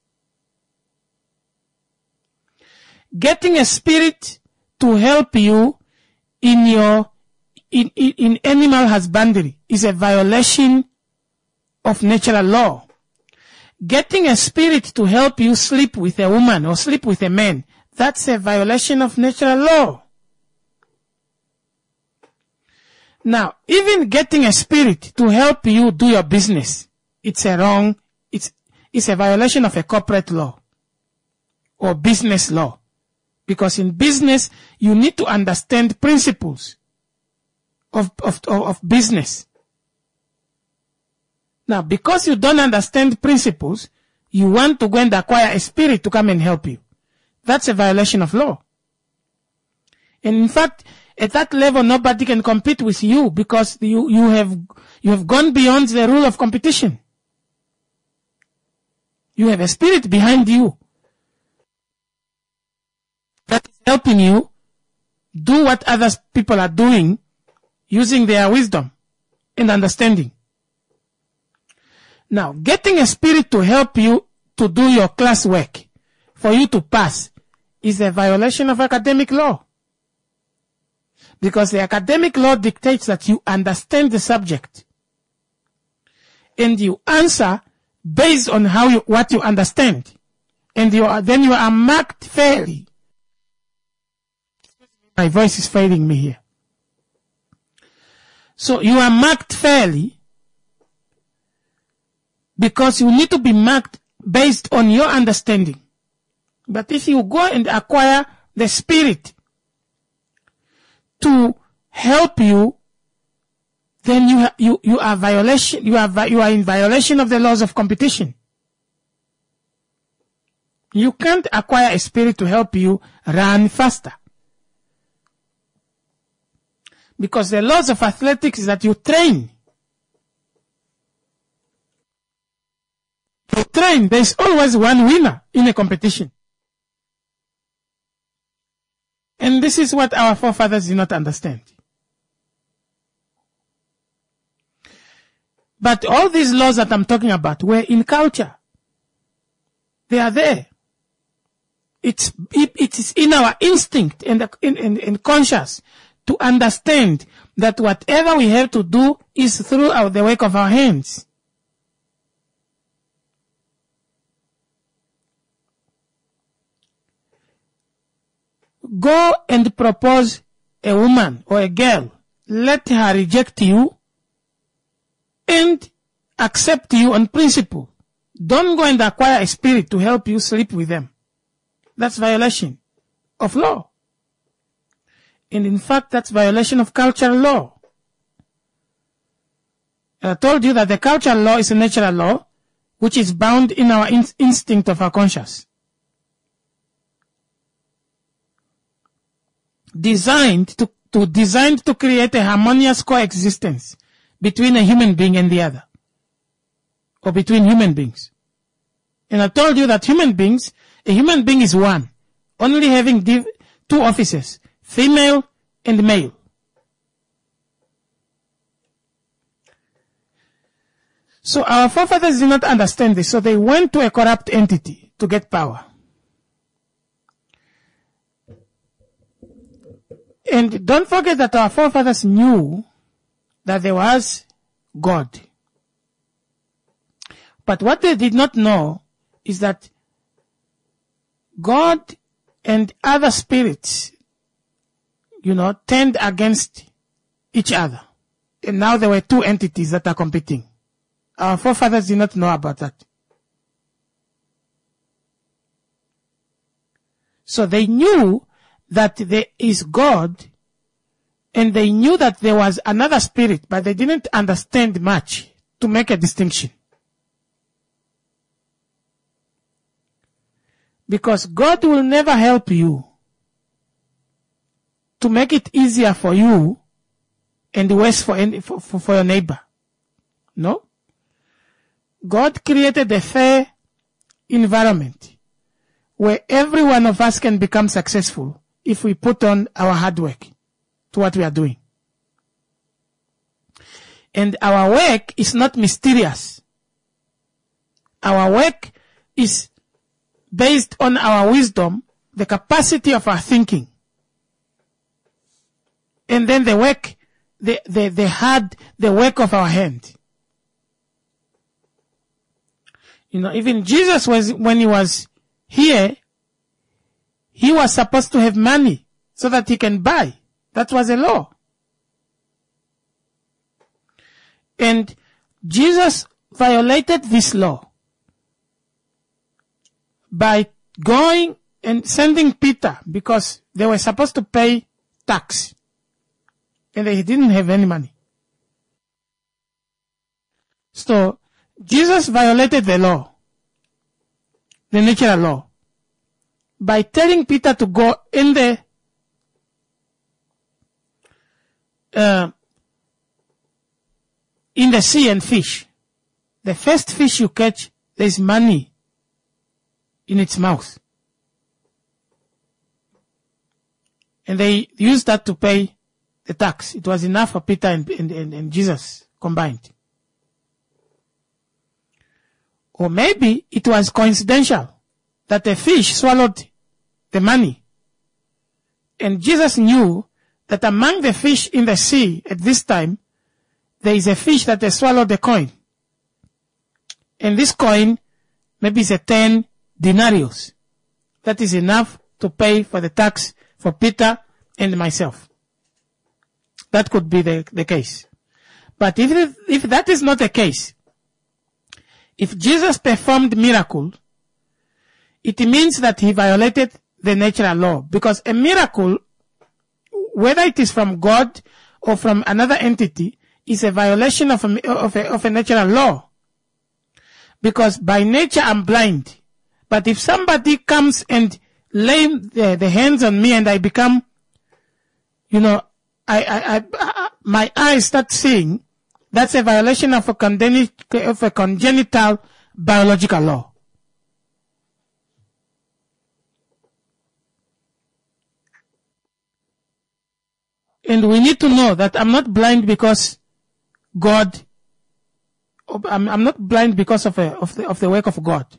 Speaker 1: Getting a spirit to help you in animal husbandry is a violation of natural law. Getting a spirit to help you sleep with a woman or sleep with a man, that's a violation of natural law. Now, even getting a spirit to help you do your business, it's a violation of a corporate law or business law. Because in business, you need to understand principles of business. Now, because you don't understand principles, you want to go and acquire a spirit to come and help you. That's a violation of law. And in fact, at that level, nobody can compete with you because you have gone beyond the rule of competition. You have a spirit behind you that is helping you do what other people are doing using their wisdom and understanding. Now, getting a spirit to help you to do your classwork, for you to pass, is a violation of academic law. Because the academic law dictates that you understand the subject. And you answer based on what you understand. And then you are marked fairly. My voice is failing me here. So you are marked fairly because you need to be marked based on your understanding. But if you go and acquire the spirit to help you, then you are in violation of the laws of competition. You can't acquire a spirit to help you run faster. Because the laws of athletics is that you train. You train. There's always one winner in a competition. And this is what our forefathers did not understand. But all these laws that I'm talking about were in culture. They are there. It is in our instinct and conscious to understand that whatever we have to do is through the work of our hands. Go and propose a woman or a girl. Let her reject you and accept you on principle. Don't go and acquire a spirit to help you sleep with them. That's violation of law. And in fact, that's violation of cultural law. I told you that the cultural law is a natural law, which is bound in our instinct of our conscience. Designed to create a harmonious coexistence between a human being and the other. Or between human beings. And I told you that a human being is one, only having two offices, female and male. So our forefathers did not understand this, so they went to a corrupt entity to get power. And don't forget that our forefathers knew that there was God. But what they did not know is that God and other spirits, turned against each other. And now there were two entities that are competing. Our forefathers did not know about that. So they knew that there is God, and they knew that there was another spirit, but they didn't understand much to make a distinction. Because God will never help you to make it easier for you and worse for your neighbor. No? God created a fair environment where every one of us can become successful if we put on our hard work to what we are doing. And our work is not mysterious. Our work is based on our wisdom, the capacity of our thinking. And then the work, the work of our hand. Even Jesus when he was here, he was supposed to have money so that he can buy. That was a law. And Jesus violated this law by going and sending Peter, because they were supposed to pay tax. And they didn't have any money. So, Jesus violated the law, the natural law, by telling Peter to go in the sea and fish. The first fish you catch, there is money in its mouth. And they used that to pay the tax. It was enough for Peter and Jesus combined. Or maybe it was coincidental that a fish swallowed the money. And Jesus knew that among the fish in the sea at this time, there is a fish that has swallowed the coin. And this coin maybe is a 10 denarius. That is enough to pay for the tax for Peter and myself. That could be the case. But if that is not the case, if Jesus performed miracle, it means that he violated the natural law. Because a miracle, whether it is from God or from another entity, is a violation of a natural law. Because by nature I'm blind. But if somebody comes and lay the hands on me and I become, my eyes start seeing, that's a violation of a congenital biological law. And we need to know that I'm not blind because I'm not blind because of the work of God.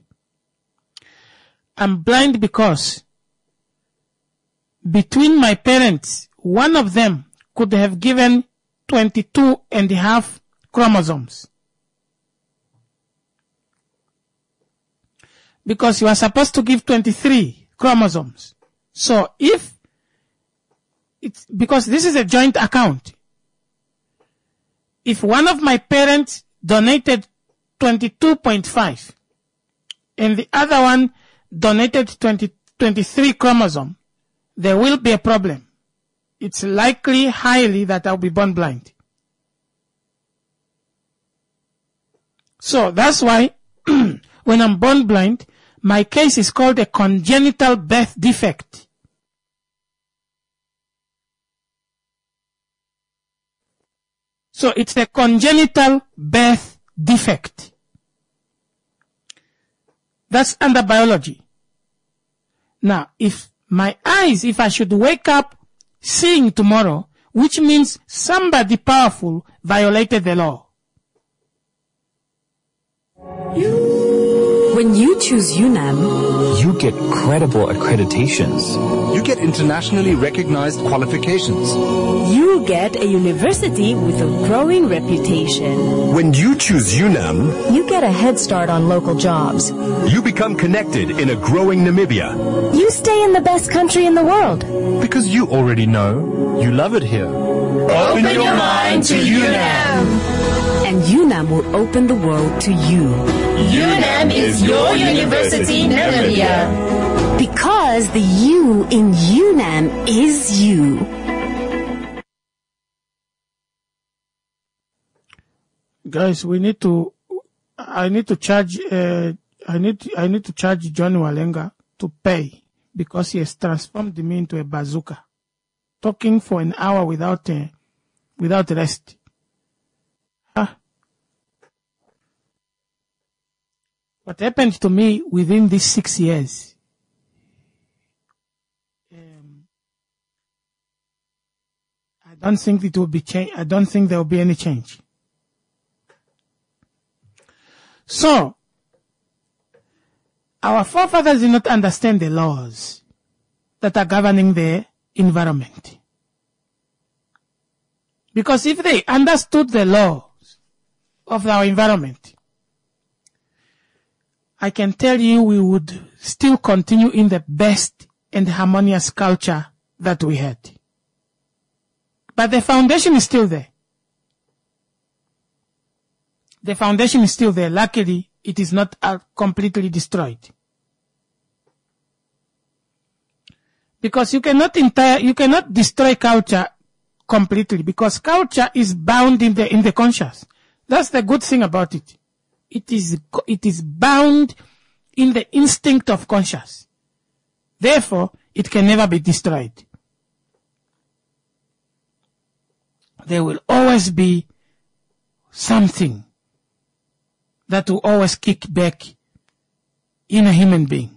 Speaker 1: I'm blind because between my parents, one of them could have given 22.5 chromosomes. Because you are supposed to give 23 chromosomes. So because this is a joint account. If one of my parents donated 22.5 and the other one donated 23 chromosomes, there will be a problem. It's likely, highly, that I'll be born blind. So that's why when I'm born blind, my case is called a congenital birth defect. So it's a congenital birth defect. That's under biology. Now, if I should wake up seeing tomorrow, which means somebody powerful violated the law.
Speaker 3: When you choose UNAM,
Speaker 4: you get credible accreditations.
Speaker 5: You get internationally recognized qualifications.
Speaker 3: You get a university with a growing reputation.
Speaker 6: When you choose UNAM,
Speaker 7: you get a head start on local jobs.
Speaker 6: You become connected in a growing Namibia.
Speaker 7: You stay in the best country in the world.
Speaker 5: Because you already know you love it here.
Speaker 8: Open your mind to UNAM.
Speaker 3: And UNAM will open the world to you.
Speaker 8: UNAM is your university, Namibia.
Speaker 3: Because the U in UNAM is you.
Speaker 1: Guys, I need to charge John Walenga to pay because he has transformed me into a bazooka. Talking for an hour without rest. What happened to me within these 6 years? I don't think it will be change. I don't think there will be any change. So, our forefathers did not understand the laws that are governing the environment. Because if they understood the laws of our environment, I can tell you we would still continue in the best and harmonious culture that we had. But the foundation is still there. The foundation is still there. Luckily, it is not completely destroyed. Because you cannot destroy culture completely, because culture is bound in the conscious. That's the good thing about it. It is bound in the instinct of conscious. Therefore, it can never be destroyed. There will always be something that will always kick back in a human being.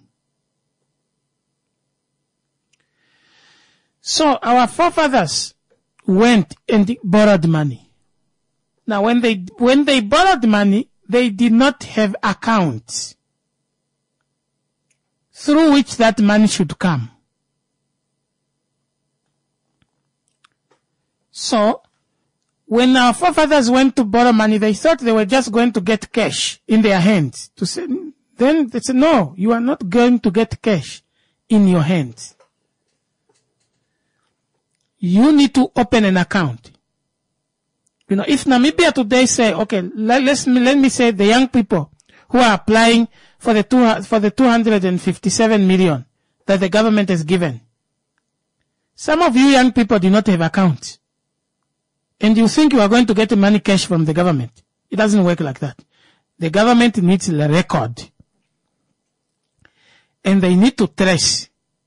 Speaker 1: So our forefathers went and borrowed money. Now when they borrowed money, they did not have accounts through which that money should come. So, when our forefathers went to borrow money, they thought they were just going to get cash in their hands. Then they said, no, you are not going to get cash in your hands. You need to open an account. You know, if Namibia today say, okay, let me say the young people who are applying for the 257 million that the government has given. Some of you young people do not have accounts. And you think you are going to get money cash from the government. It doesn't work like that. The government needs a record. And they need to trace.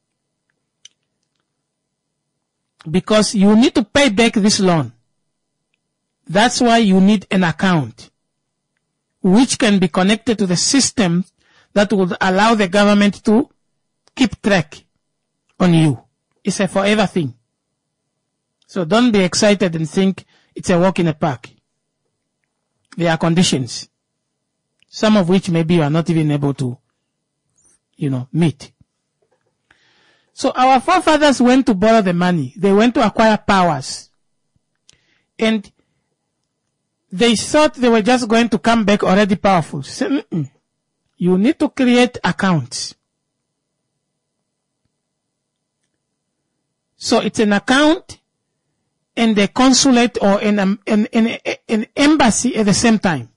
Speaker 1: Because you need to pay back this loan. That's why you need an account, which can be connected to the system that would allow the government to keep track on you. It's a forever thing. So don't be excited and think it's a walk in the park. There are conditions, some of which maybe you are not even able to, meet. So our forefathers went to borrow the money. They went to acquire powers. And they thought they were just going to come back already powerful. So, you need to create accounts. So it's an account and a consulate or an embassy at the same time.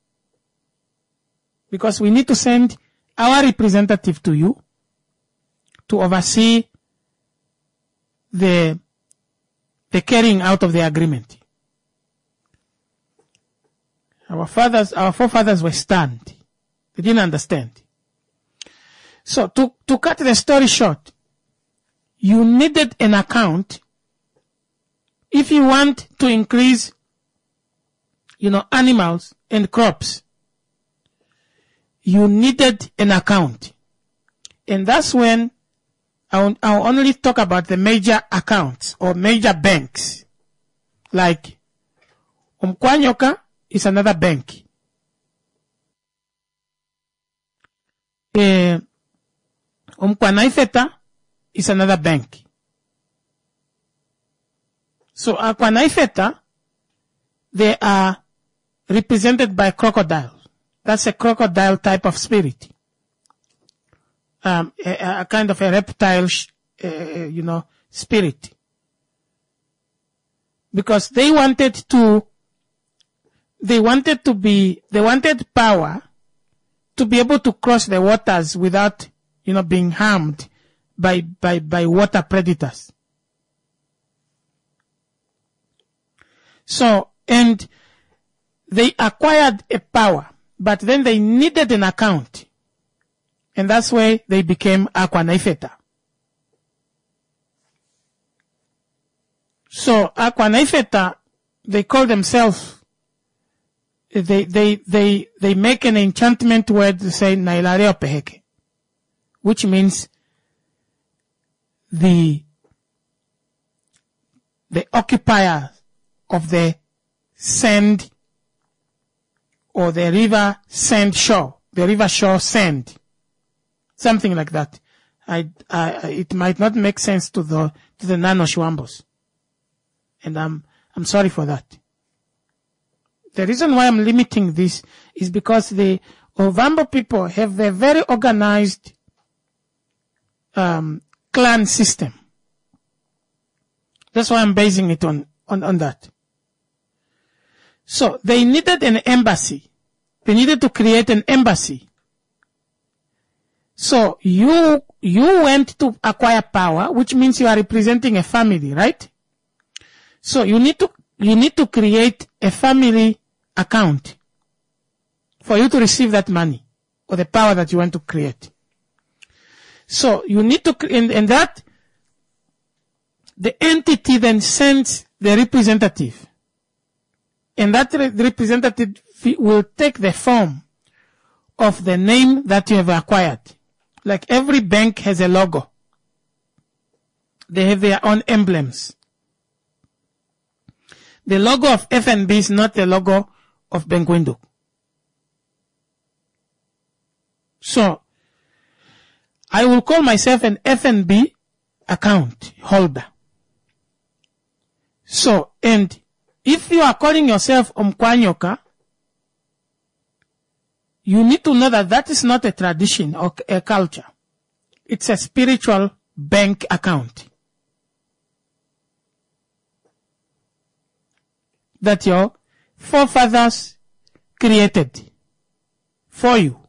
Speaker 1: Because we need to send our representative to you to oversee the carrying out of the agreement. Our forefathers were stunned. They didn't understand. So to cut the story short, you needed an account if you want to increase, animals and crops. You needed an account. And that's when I'll only talk about the major accounts or major banks. Like Umkwanyoka is another bank. Umkwanaifeta is another bank. So Akwanaifeta, they are represented by crocodile. That's a crocodile type of spirit. A kind of a reptile, spirit. Because they wanted power to be able to cross the waters without, being harmed by water predators. So, and they acquired a power, but then they needed an account. And that's why they became Akwanaifeta. So, Akwanaifeta, they call themselves, they make an enchantment word to say Nailareo Peheke, which means the occupier of the sand or the river sand shore, the river shore sand, something like that. It might not make sense to the Nano-Shwambos. And I'm sorry for that. The reason why I'm limiting this is because the Ovambo people have a very organized clan system. That's why I'm basing it on that. So they needed an embassy. They needed to create an embassy. So you went to acquire power, which means you are representing a family, right? So you need to create a family account for you to receive that money or the power that you want to create. So you need to, and that, the entity then sends the representative. And that representative will take the form of the name that you have acquired. Like every bank has a logo. They have their own emblems. The logo of FNB is not the logo of Bank Windhoek. So, I will call myself an FNB account holder. So, and if you are calling yourself Umkwanyoka, you need to know that that is not a tradition or a culture. It's a spiritual bank account that your forefathers created for you.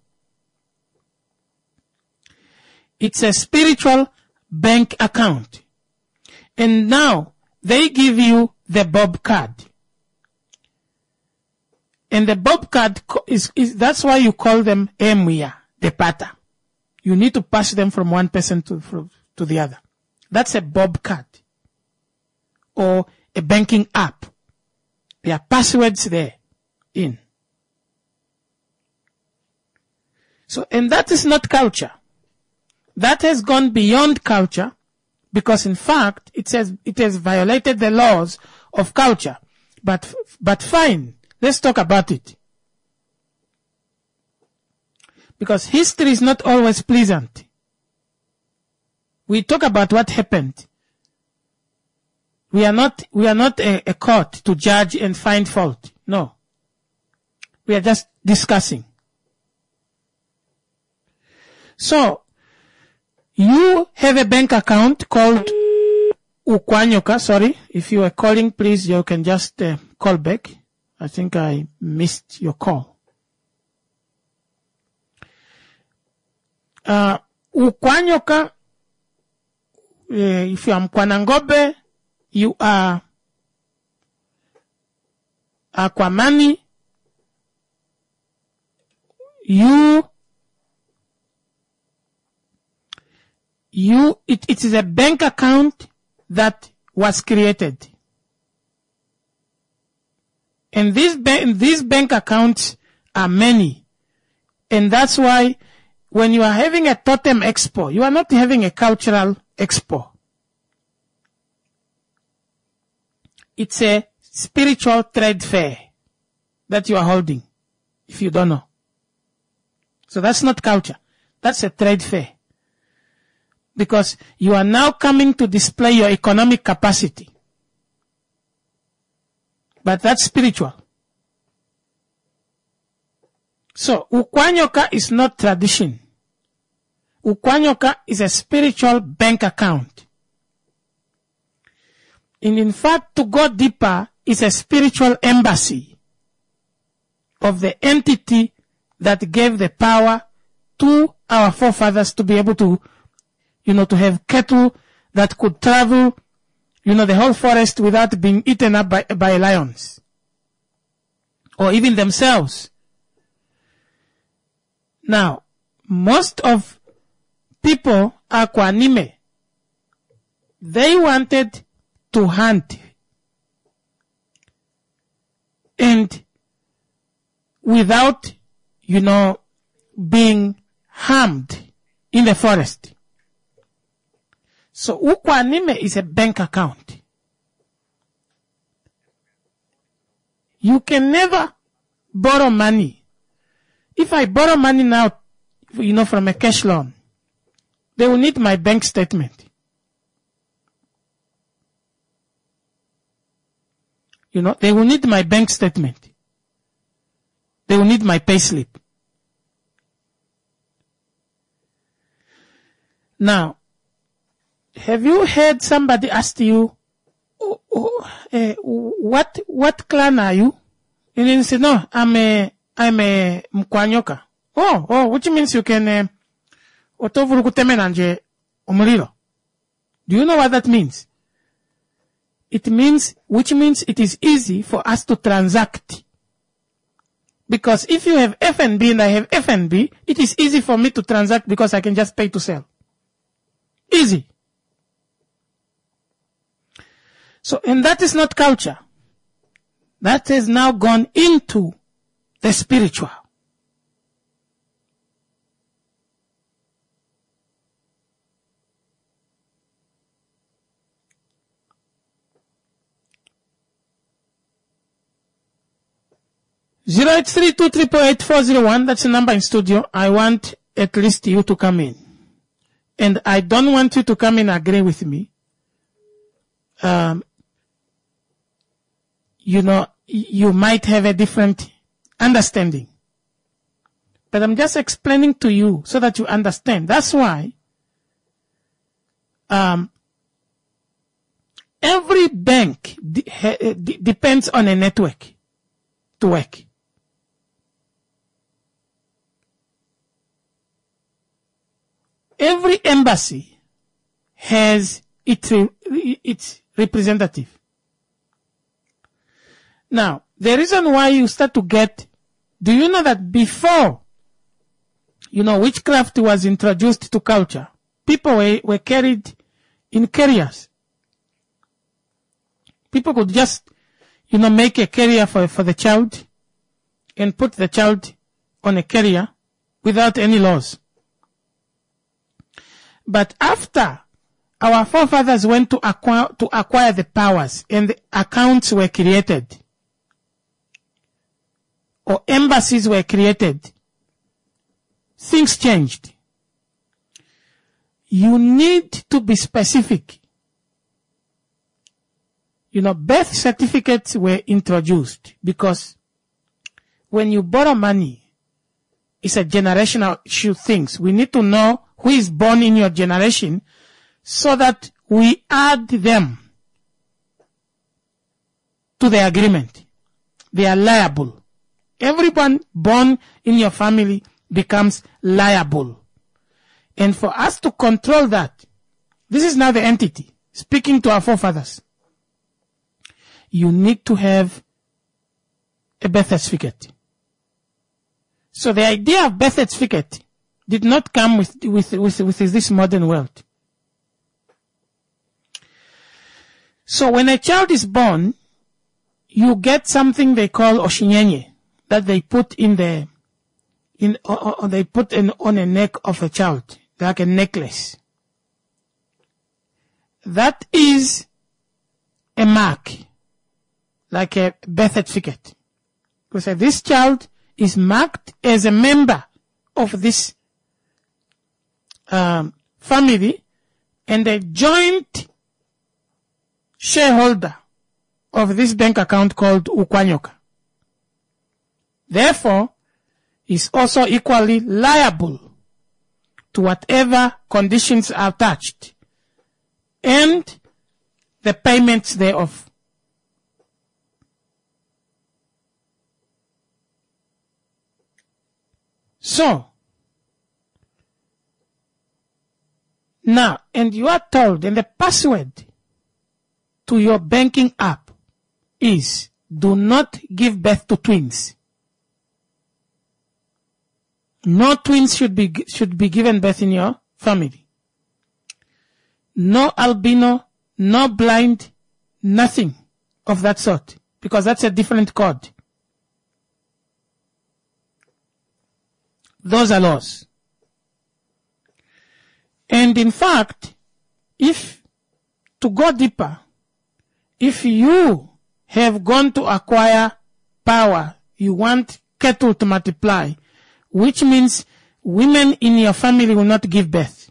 Speaker 1: It's a spiritual bank account. And now they give you the Bob card. And the Bob card is that's why you call them Emuya, the pata. You need to pass them from one person to the other. That's a Bob card. Or a banking app. There are passwords there in. So, and that is not culture. That has gone beyond culture because in fact it has violated the laws of culture. But fine, let's talk about it. Because history is not always pleasant. We talk about what happened. We are not a court to judge and find fault. No. We are just discussing. So, you have a bank account called Ukwanyoka. Sorry, if you are calling, please, you can just call back. I think I missed your call. Ukwanyoka, if you are Mkwanangobe, you are Akwamani, it is a bank account that was created. And these bank accounts are many. And that's why when you are having a totem expo, you are not having a cultural expo. It's a spiritual trade fair that you are holding, if you don't know. So that's not culture. That's a trade fair. because you are now coming to display your economic capacity. But that's spiritual. So, ukwanyoka is not tradition. Ukwanyoka is a spiritual bank account. And in fact, to go deeper, is a spiritual embassy of the entity that gave the power to our forefathers to be able to, to have cattle that could travel, the whole forest without being eaten up by lions. Or even themselves. Now, most of people are Kwanime. They wanted to hunt. And without, being harmed in the forest. So, Ukwanime is a bank account. You can never borrow money. If I borrow money now, from a cash loan, they will need my bank statement. They will need my bank statement. They will need my payslip. Now, have you heard somebody ask you, what clan are you? And then you say, no, I'm a Mkwanyoka. Oh, which means you can, do you know what that means? Which means it is easy for us to transact. Because if you have FNB and I have FNB, it is easy for me to transact because I can just pay to sell. Easy. So, and that is not culture. That has now gone into the spiritual. Zero 08323888401. That's the number in studio. I want at least you to come in. And I don't want you to come in and agree with me. You might have a different understanding. But I'm just explaining to you so that you understand. That's why, every bank depends on a network to work. Every embassy has its representative. Now, the reason why you start to get, do you know that before, witchcraft was introduced to culture, people were carried in carriers. People could just, make a carrier for the child and put the child on a carrier without any laws. But after our forefathers went to acquire the powers and the accounts were created, or embassies were created, things changed. You need to be specific. Birth certificates were introduced because when you borrow money, it's a generational issue things. We need to know who is born in your generation so that we add them to the agreement. They are liable. Everyone born in your family becomes liable. And for us to control that, this is now the entity speaking to our forefathers. You need to have a birth certificate. So the idea of birth certificate did not come with this modern world. So when a child is born, you get something they call oshinyenye that they put on a neck of a child, like a necklace. That is a mark, like a birth certificate. Because this child is marked as a member of this family, and a joint shareholder of this bank account called Ukwanyoka. Therefore, is also equally liable to whatever conditions are attached and the payments thereof. So, now, and you are told, and the password to your banking app is, do not give birth to twins. No twins should be given birth in your family. No albino, no blind, nothing of that sort, because that's a different code. Those are laws. And in fact, if, to go deeper, if you have gone to acquire power, you want cattle to multiply, which means women in your family will not give birth.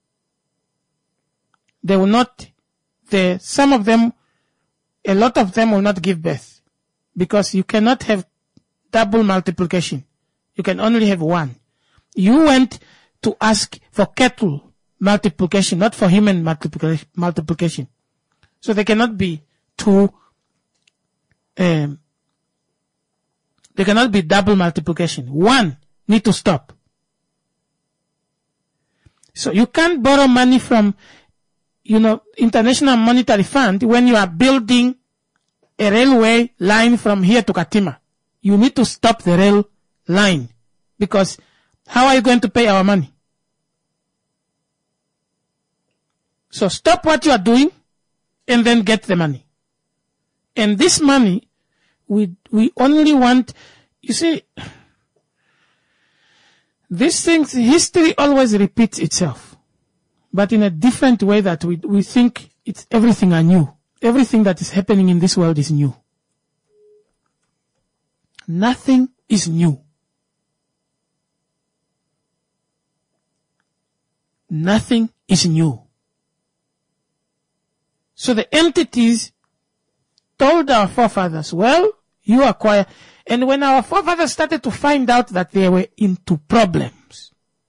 Speaker 1: They will not, some of them, a lot of them will not give birth, because you cannot have double multiplication. You can only have one. You went to ask for cattle multiplication, not for human multiplication. So there cannot be two, there cannot be double multiplication. One need to stop. So you can't borrow money from, International Monetary Fund when you are building a railway line from here to Katima. You need to stop the rail line, because how are you going to pay our money? So stop what you are doing and then get the money. And this money, we only want, you see, these things, history always repeats itself, but in a different way that we think it's everything are new. Everything that is happening in this world is new. Nothing is new. Nothing is new. So the entities told our forefathers, well, you acquire. And when our forefathers started to find out that they were into problems,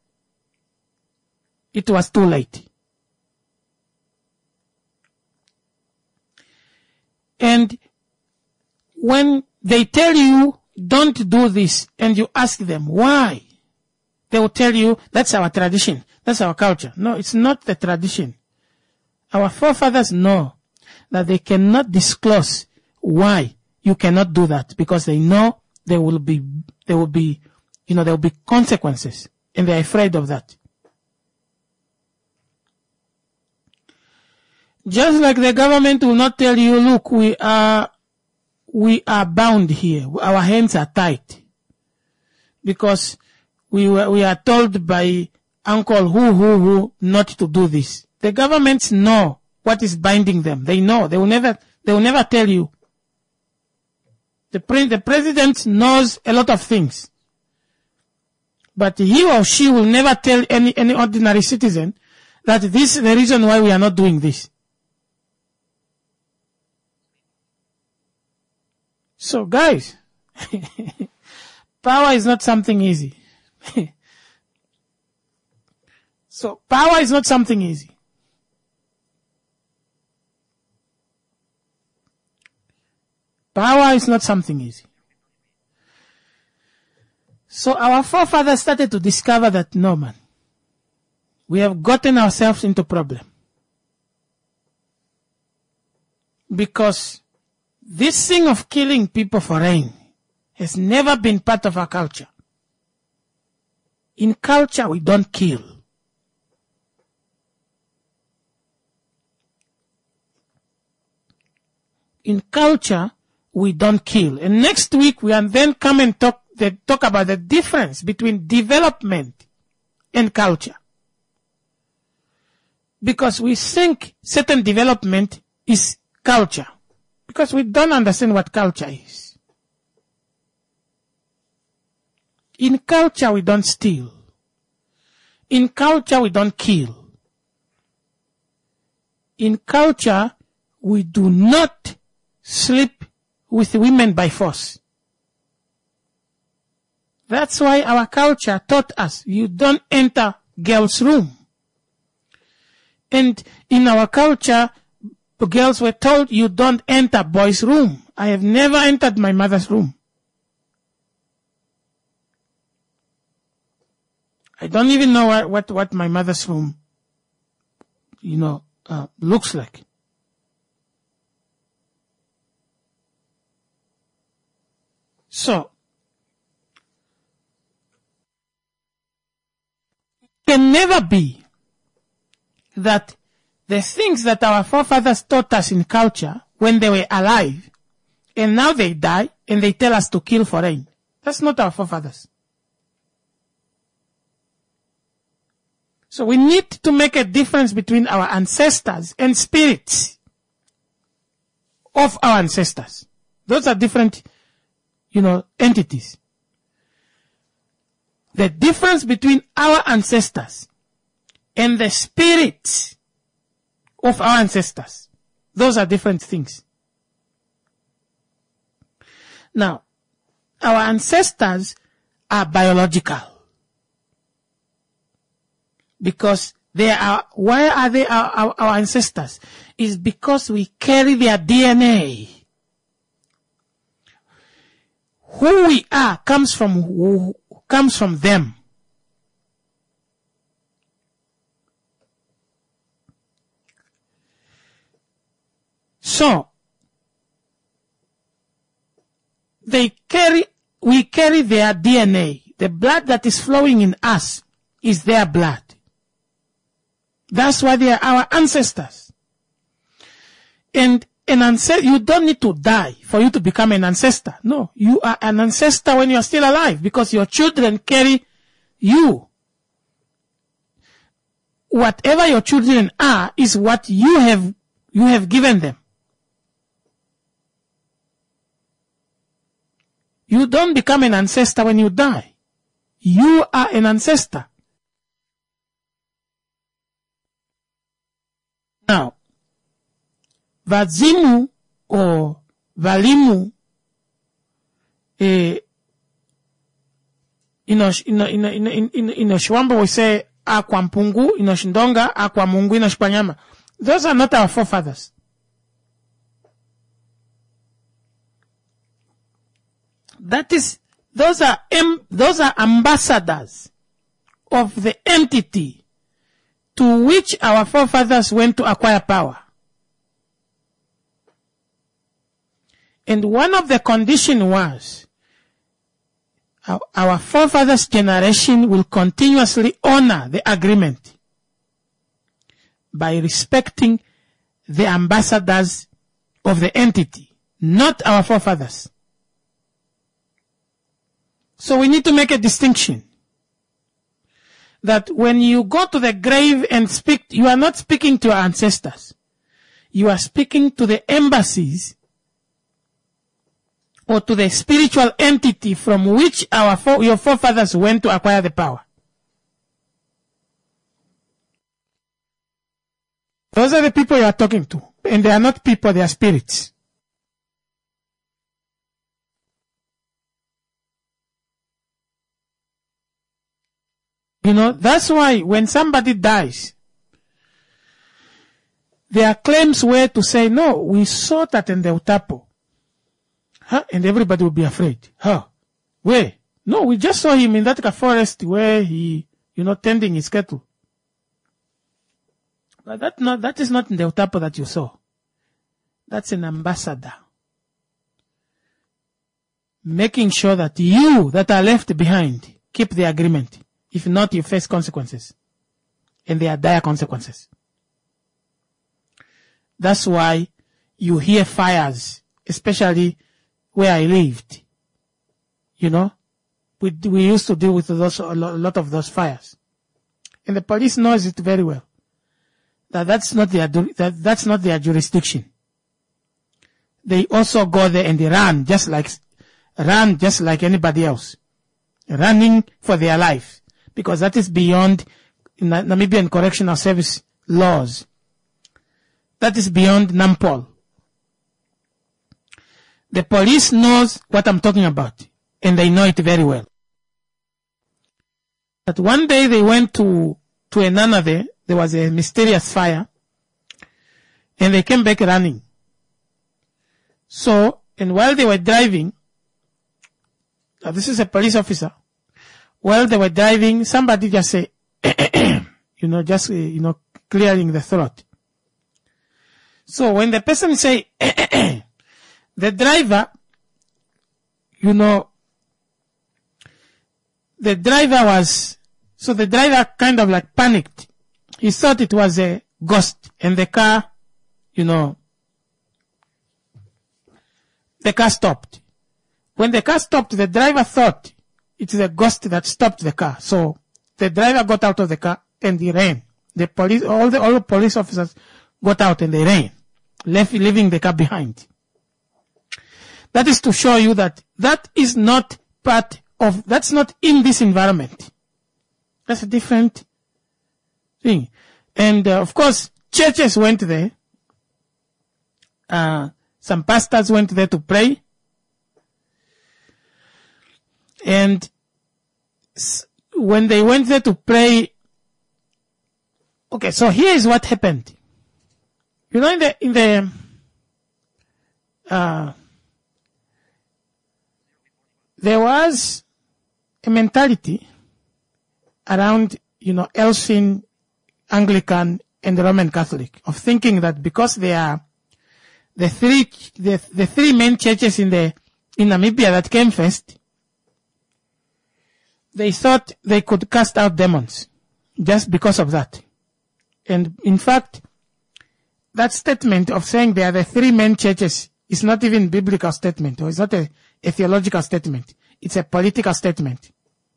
Speaker 1: it was too late. And when they tell you, don't do this, and you ask them why, they will tell you, that's our tradition, that's our culture. No, it's not the tradition. Our forefathers know that they cannot disclose why you cannot do that, because they know there will be consequences, and they're afraid of that. Just like the government will not tell you, look, we are bound here. Our hands are tied. Because we are told by uncle who not to do this. The governments know what is binding them. They know. They will never tell you. The president knows a lot of things. But he or she will never tell any ordinary citizen that this is the reason why we are not doing this. So guys, power is not something easy. So power is not something easy. Power is not something easy. So our forefathers started to discover that, no man, we have gotten ourselves into problem. Because this thing of killing people for rain has never been part of our culture. In culture, we don't kill. In culture, we don't kill. And next week, we will then come and talk about the difference between development and culture. Because we think certain development is culture. Because we don't understand what culture is. In culture, we don't steal. In culture, we don't kill. in culture, we do not sleep with women by force. That's why our culture taught us you don't enter girls' room. And in our culture, girls were told you don't enter boys' room. I have never entered my mother's room. I don't even know what my mother's room, looks like. So, it can never be that the things that our forefathers taught us in culture when they were alive, and now they die, and they tell us to kill for rain. That's not our forefathers. So we need to make a difference between our ancestors and spirits of our ancestors. Those are different, entities. The difference between our ancestors and the spirits of our ancestors, those are different things. Now, our ancestors are biological. Because why are they our ancestors? Is because we carry their DNA. Who we are comes from them. So, we carry their DNA. The blood that is flowing in us is their blood. That's why they are our ancestors. And you don't need to die for you to become an ancestor. No, you are an ancestor when you are still alive because your children carry you. Whatever your children are is what you have given them. You don't become an ancestor when you die. You are an ancestor. Now, vazimu or valimu, Shwamba we say akwa mpungu, Shindonga, akwa mungu, Shpanyama. Those are not our forefathers. Those are ambassadors of the entity to which our forefathers went to acquire power. And one of the conditions was our forefathers' generation will continuously honor the agreement by respecting the ambassadors of the entity, not our forefathers. So we need to make a distinction that when you go to the grave and speak, you are not speaking to your ancestors. You are speaking to the embassies or to the spiritual entity from which your forefathers went to acquire the power. Those are the people you are talking to. And they are not people, they are spirits. That's why when somebody dies, their claims were to say, no, we saw that in the Utapo. And everybody will be afraid. Where? No, we just saw him in that forest where he, tending his cattle. But that is not in the Utapo that you saw. That's an ambassador. Making sure that you that are left behind keep the agreement. If not, you face consequences. And they are dire consequences. That's why you hear fires, especially where I lived. We used to deal with a lot of those fires. And the police knows it very well. That's not their jurisdiction. They also go there and they run just like anybody else. Running for their life. Because that is beyond Namibian Correctional Service laws. that is beyond Nampol. The police knows what I'm talking about, and they know it very well. But one day they went to a nana there was a mysterious fire, and they came back running. So, and while they were driving, this is a police officer, while they were driving, somebody just say, clearing the throat. So when the person say, the driver, the driver kind of like panicked. He thought it was a ghost, and the car, the car stopped. When the car stopped, the driver thought it's a ghost that stopped the car. So the driver got out of the car and he ran. The police, all the police officers got out and they ran, leaving the car behind. That is to show you that is not that's not in this environment. That's a different thing. And of course, churches went there. Some pastors went there to pray. And when they went there to pray, okay, so here is what happened. There was a mentality around, Elsin, Anglican, and Roman Catholic of thinking that because they are the three main churches in Namibia that came first, they thought they could cast out demons just because of that. And in fact, that statement of saying they are the three main churches is not even a biblical statement, or it's not a theological statement. It's a political statement.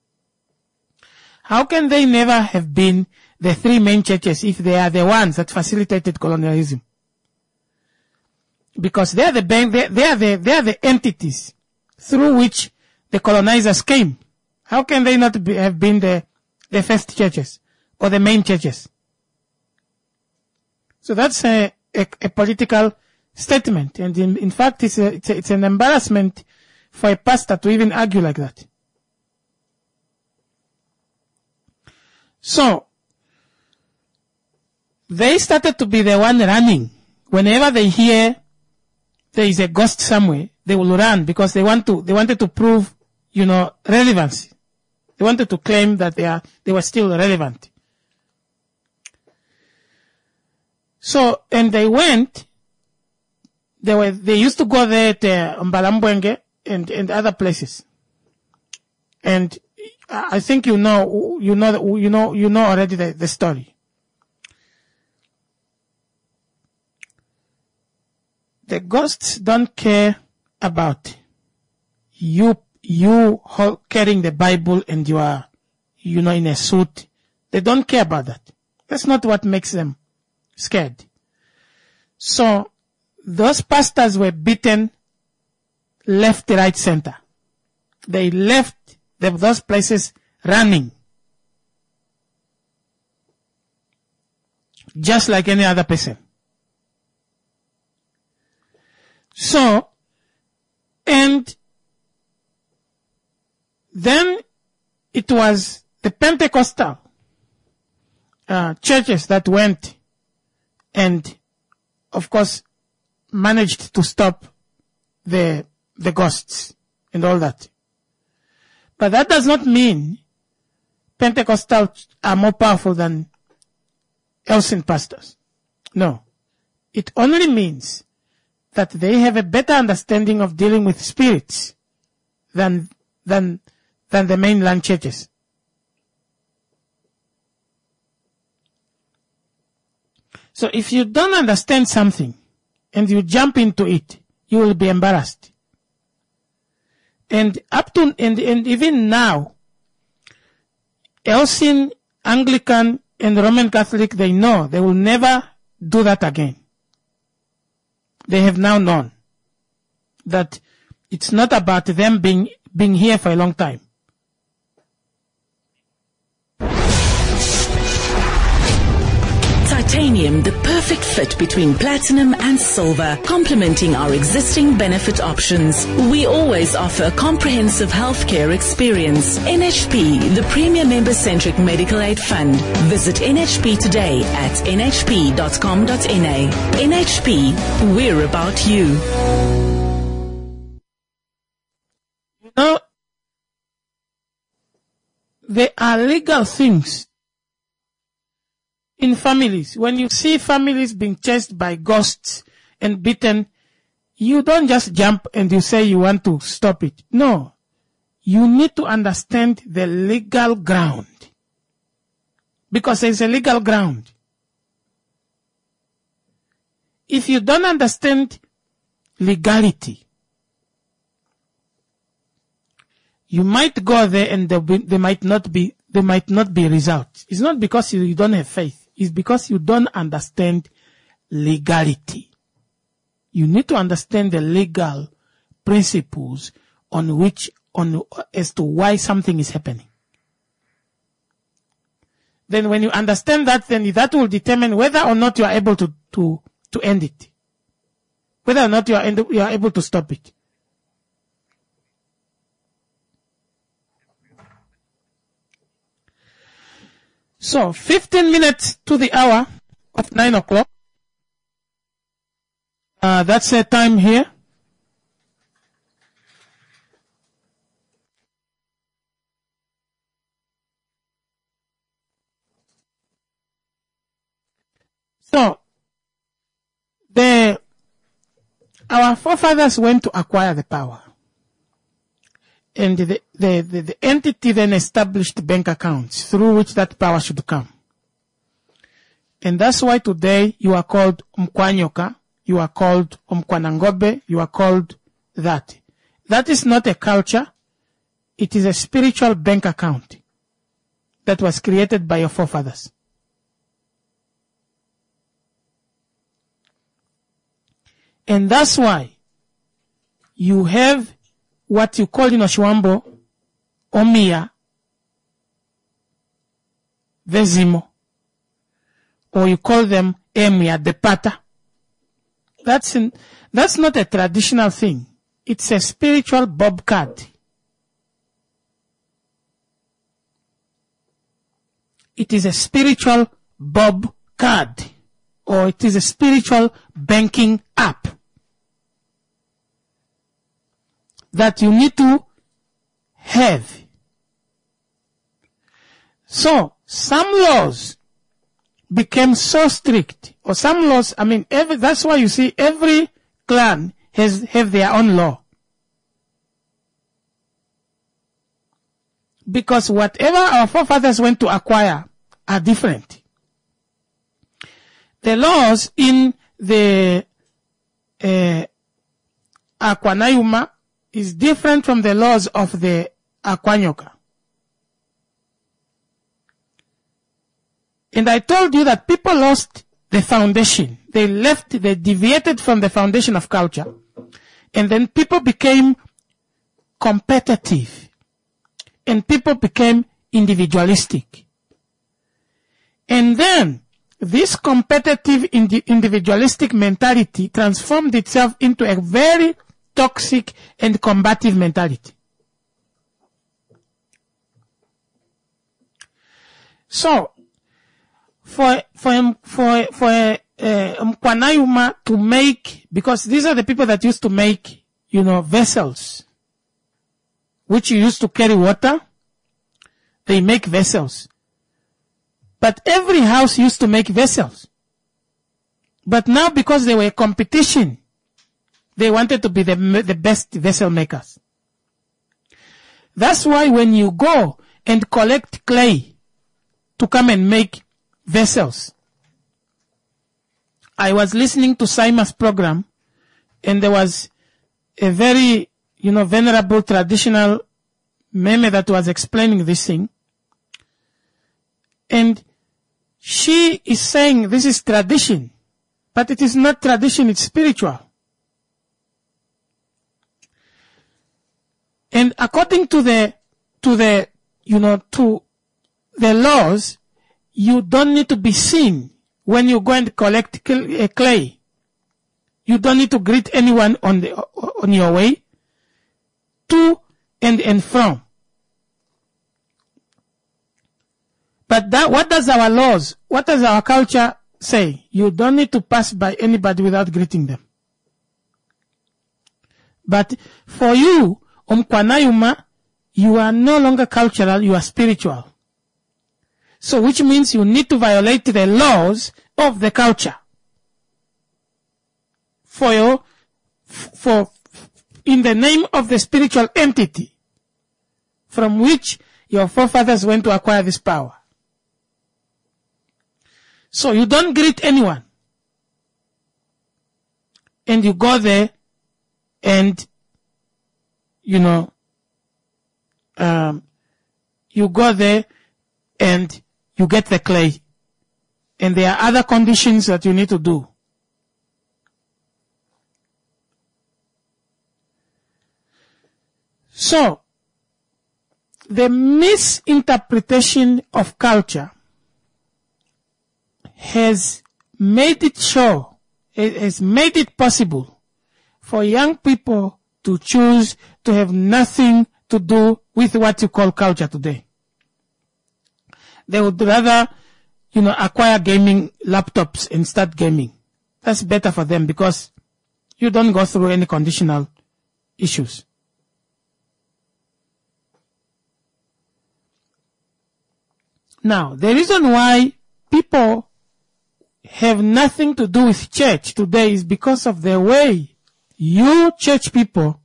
Speaker 1: How can they never have been the three main churches if they are the ones that facilitated colonialism? Because they are the entities through which the colonizers came. How can they not have been the first churches or the main churches? So that's a political statement, and in fact, it's an embarrassment for a pastor to even argue like that. So they started to be the one running. Whenever they hear there is a ghost somewhere, they will run because they wanted to prove, relevancy. They wanted to claim that they were still relevant. So, and they went, they used to go there at Mbalambwenge and other places. And I think you know already the story. The ghosts don't care about you carrying the Bible and you are, in a suit. They don't care about that. That's not what makes them scared. So, those pastors were beaten left, right, center. They left those places running. Just like any other person. So, and then it was the Pentecostal churches that went and, of course, managed to stop the ghosts and all that. But that does not mean Pentecostals are more powerful than Elsin pastors. No. It only means that they have a better understanding of dealing with spirits than the mainland churches. So if you don't understand something and you jump into it, you will be embarrassed. And even now, Elsin, Anglican, and Roman Catholic, they know they will never do that again. They have now known that it's not about them being here for a long time.
Speaker 9: Titanium, the perfect fit between platinum and silver, complementing our existing benefit options. We always offer a comprehensive healthcare experience. NHP, the premier member-centric medical aid fund. Visit NHP today at nhp.com.na. NHP, we're about you.
Speaker 1: You know, there are legal things in families. When you see families being chased by ghosts and beaten, you don't just jump and you say you want to stop it. No. You need to understand the legal ground. Because there's a legal ground. If you don't understand legality, you might go there and there might not be results. It's not because you don't have faith. It's because you don't understand legality. You need to understand the legal principles as to why something is happening. Then when you understand that, then that will determine whether or not you are able to end it. Whether or not you are able to stop it. So, 15 minutes to the hour of 9 o'clock. That's the time here. So, our forefathers went to acquire the power. And the entity then established bank accounts through which that power should come. And that's why today you are called Mkwanyoka, you are called Mkwanangobe, you are called that. That is not a culture. It is a spiritual bank account that was created by your forefathers. And that's why you have what you call in Oshwambo, Omia, Vezimo, or you call them Emia, Depata. That's not a traditional thing. It's a spiritual bob card. It is a spiritual bob card, or it is a spiritual banking app that you need to have. So, some laws became so strict, or some laws, that's why you see every clan have their own law. Because whatever our forefathers went to acquire are different. The laws in the Akwanayuma is different from the laws of the Akwanyoka. And I told you that people lost the foundation. They deviated from the foundation of culture. And then people became competitive. And people became individualistic. And then this competitive individualistic mentality transformed itself into a very toxic and combative mentality. So, for Mkwanayuma to make, because these are the people that used to make, vessels, which you used to carry water, they make vessels. But every house used to make vessels. But now because they were competition, they wanted to be the best vessel makers. That's why when you go and collect clay to come and make vessels. I was listening to Saima's program, and there was a very, venerable traditional meme that was explaining this thing. And she is saying this is tradition, but it is not tradition, it's spiritual. And according to the laws, you don't need to be seen when you go and collect clay, you don't need to greet anyone on your way to and from. But what does our laws, what does our culture say? You don't need to pass by anybody without greeting them. But for you, Umkwanayuma, you are no longer cultural, you are spiritual. So which means you need to violate the laws of the culture. In the name of the spiritual entity from which your forefathers went to acquire this power. So you don't greet anyone. And you go there and, you go there and you get the clay. And there are other conditions that you need to do. So, the misinterpretation of culture has made it possible for young people to choose to have nothing to do with what you call culture today. They would rather, acquire gaming laptops and start gaming. That's better for them because you don't go through any conditional issues. Now, the reason why people have nothing to do with church today is because of the way you church people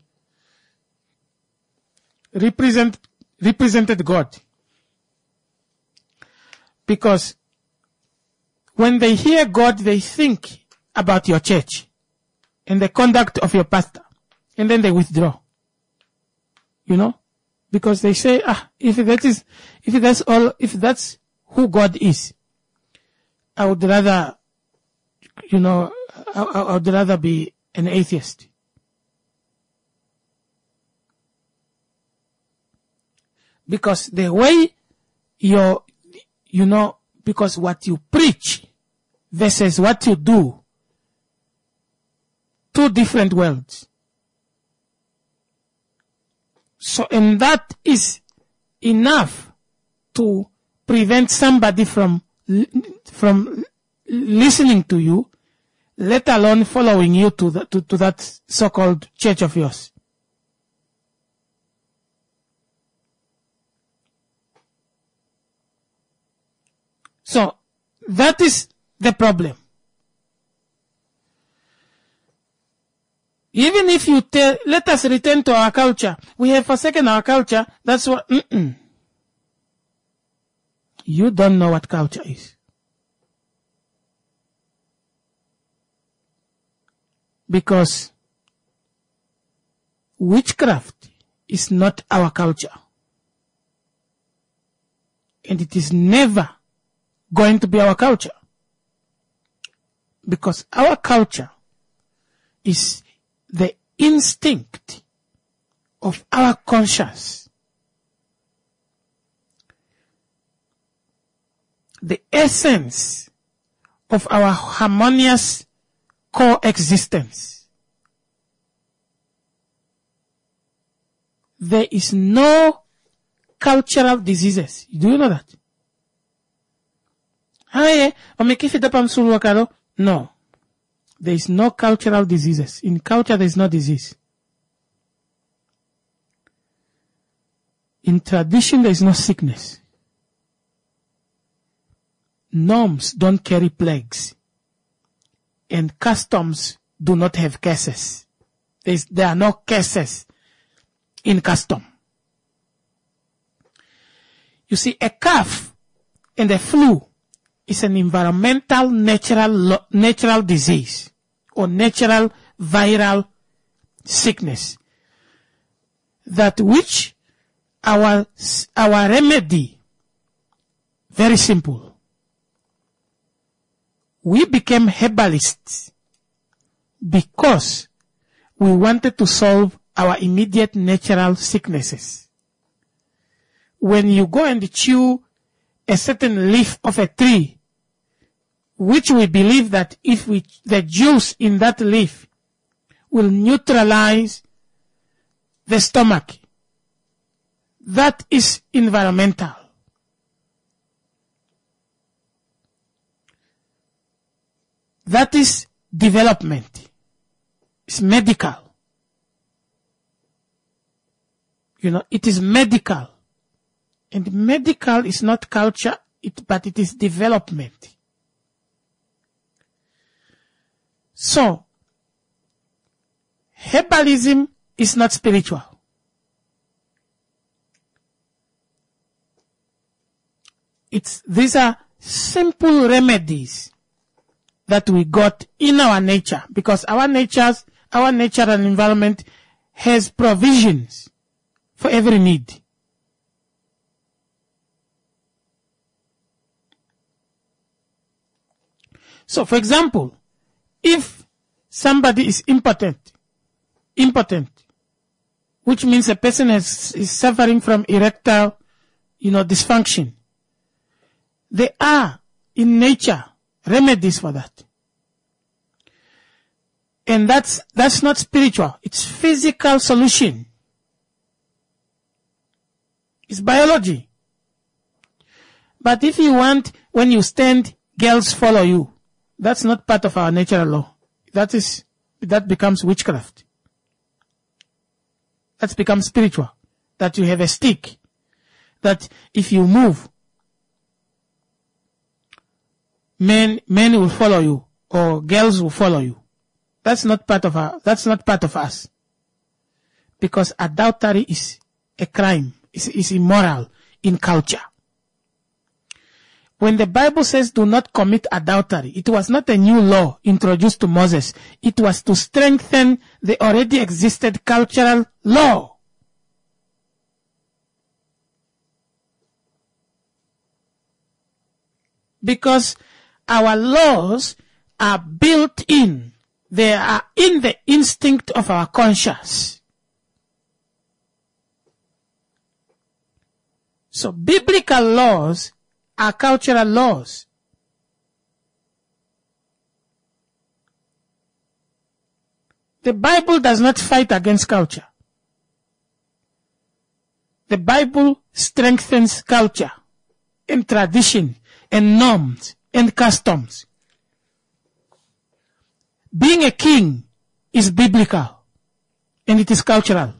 Speaker 1: represented God. Because when they hear God, they think about your church and the conduct of your pastor, and then they withdraw. Because they say, if that's who God is, I would rather, I would rather be an atheist. Because the way because what you preach versus what you do, two different worlds. So, and that is enough to prevent somebody from listening to you, let alone following you to that so-called church of yours. So, that is the problem. Even if you let us return to our culture, we have forsaken our culture, that's what, You don't know what culture is. Because witchcraft is not our culture. And it is never going to be our culture. Because our culture is the instinct of our conscience. The essence of our harmonious coexistence. There is no cultural diseases. Do you know that? No. There is no cultural diseases. In culture, there is no disease. In tradition, there is no sickness. Norms don't carry plagues. And customs do not have cases. There are no cases in custom. You see, a cough and a flu is an environmental natural disease or natural viral sickness that which our remedy, very simple. We became herbalists because we wanted to solve our immediate natural sicknesses. When you go and chew a certain leaf of a tree, which we believe that if the juice in that leaf will neutralize the stomach. That is environmental. That is development. It's medical. It is medical. And medical is not culture, but it is development. So, herbalism is not spiritual. These are simple remedies that we got in our nature, because our nature and environment has provisions for every need. So, for example, if somebody is impotent, which means a person is suffering from erectile, dysfunction, there are in nature remedies for that. And that's not spiritual. It's physical solution. It's biology. But if you want, when you stand, girls follow you, that's not part of our natural law. That becomes witchcraft. That becomes spiritual. That you have a stick. That if you move, men will follow you, or girls will follow you. That's not part of us. Because adultery is a crime. It's immoral in culture. When the Bible says do not commit adultery, it was not a new law introduced to Moses. It was to strengthen the already existed cultural law. Because our laws are built in. They are in the instinct of our conscience. So biblical laws are cultural laws. The Bible does not fight against culture. The Bible strengthens culture and tradition and norms and customs. Being a king is biblical and it is cultural.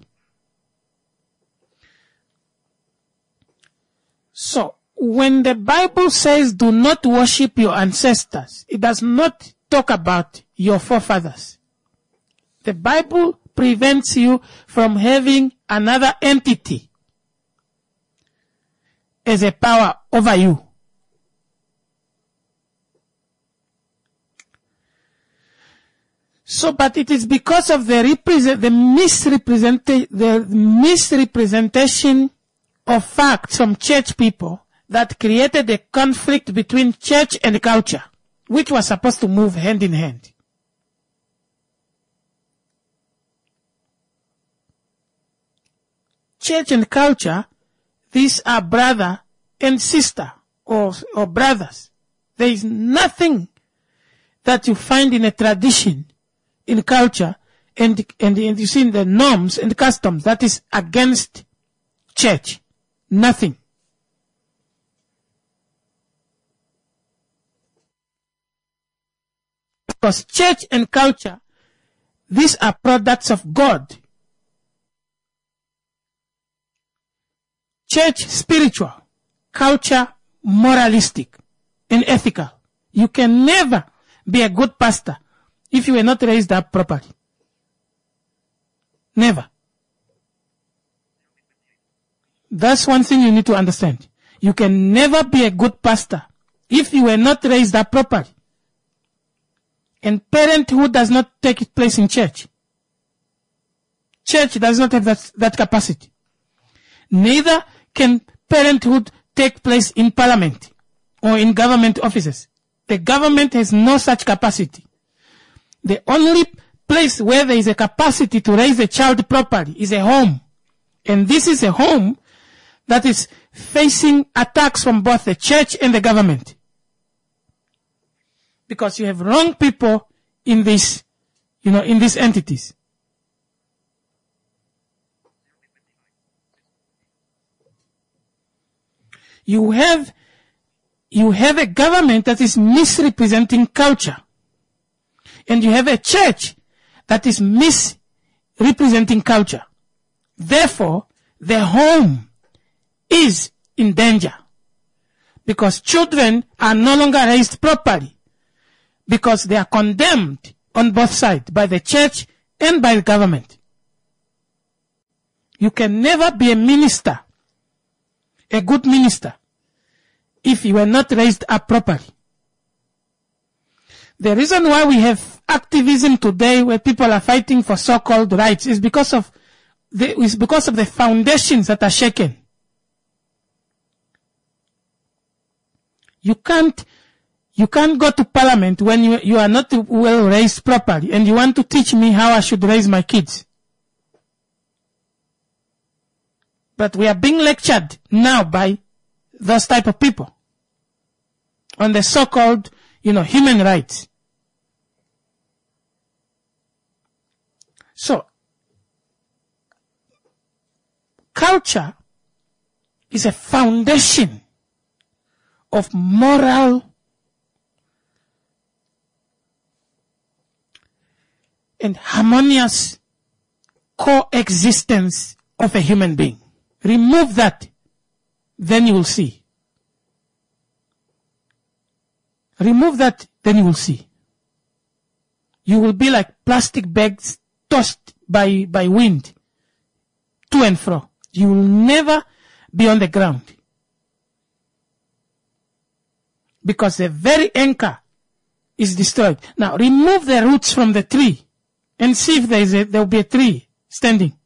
Speaker 1: So, when the Bible says do not worship your ancestors, it does not talk about your forefathers. The Bible prevents you from having another entity as a power over you. So, but it is because of the misrepresentation of facts from church people that created a conflict between church and culture, which was supposed to move hand in hand. Church and culture, these are brother and sister, or brothers. There is nothing that you find in a tradition, in culture, and you see in the norms and customs that is against church. Nothing. Because church and culture, these are products of God. Church, spiritual. Culture, moralistic and ethical. You can never be a good pastor if you were not raised up properly. Never. That's one thing you need to understand. You can never be a good pastor if you were not raised up properly. And parenthood does not take place in church. Church does not have that capacity. Neither can parenthood take place in parliament or in government offices. The government has no such capacity. The only place where there is a capacity to raise a child properly is a home. And this is a home that is facing attacks from both the church and the government. because you have wrong people in this, in these entities. You have a government that is misrepresenting culture. And you have a church that is misrepresenting culture. Therefore, the home is in danger. Because children are no longer raised properly. Because they are condemned on both sides, by the church and by the government. You can never be a minister, a good minister, if you were not raised up properly. The reason why we have activism today where people are fighting for so-called rights is because of the foundations that are shaken. You can't go to parliament when you are not well raised properly and you want to teach me how I should raise my kids. But we are being lectured now by those type of people on the so-called, human rights. So, culture is a foundation of moral and harmonious coexistence of a human being. Remove that, then you will see. Remove that, then you will see. You will be like plastic bags tossed by wind to and fro. You will never be on the ground. Because the very anchor is destroyed. Now, remove the roots from the tree and see if there will be a tree standing.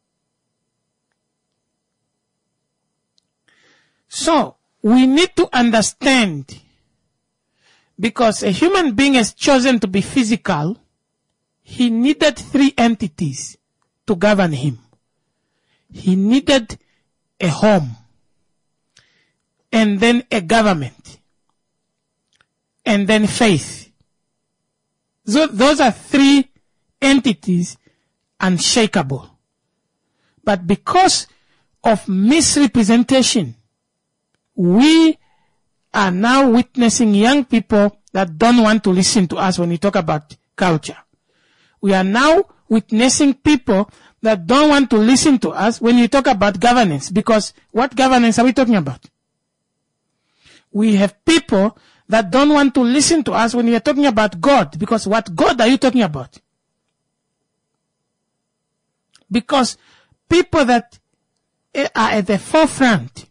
Speaker 1: So, we need to understand, because a human being has chosen to be physical, he needed 3 entities to govern him. He needed a home, and then a government, and then faith. So those are 3 entities unshakable. But because of misrepresentation, we are now witnessing young people that don't want to listen to us when we talk about culture. We are now witnessing people that don't want to listen to us when we talk about governance. Because what governance are we talking about? We have people that don't want to listen to us when we are talking about God. Because what God are you talking about? Because people that are at the forefront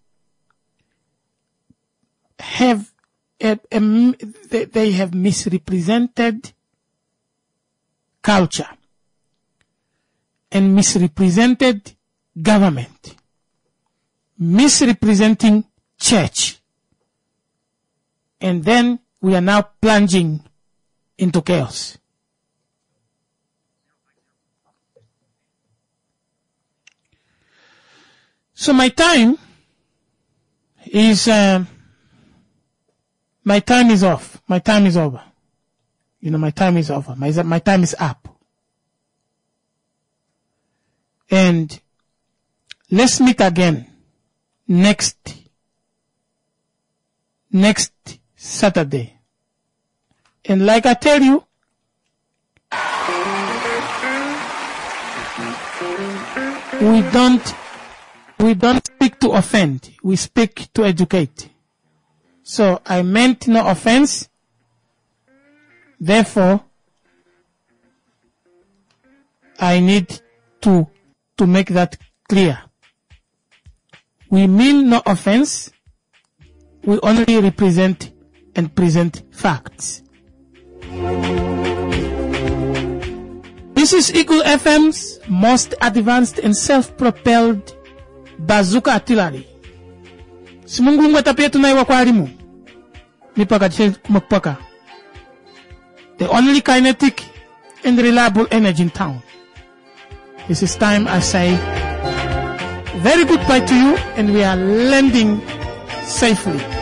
Speaker 1: they have misrepresented culture and misrepresented government, misrepresenting church, and then we are now plunging into chaos. So my time is off. My time is over. My time is over. My time is up. And let's meet again next Saturday. And like I tell you, we don't speak to offend. We speak to educate. So I meant no offense. Therefore, I need to make that clear. We mean no offense. We only represent and present facts. This is Eagle FM's most advanced and self-propelled bazooka artillery. Simungungwa tapia tunaiwa kwa alimu. Mipaka mupaka. The only kinetic and reliable energy in town. This is time I say very goodbye to you, and we are landing safely.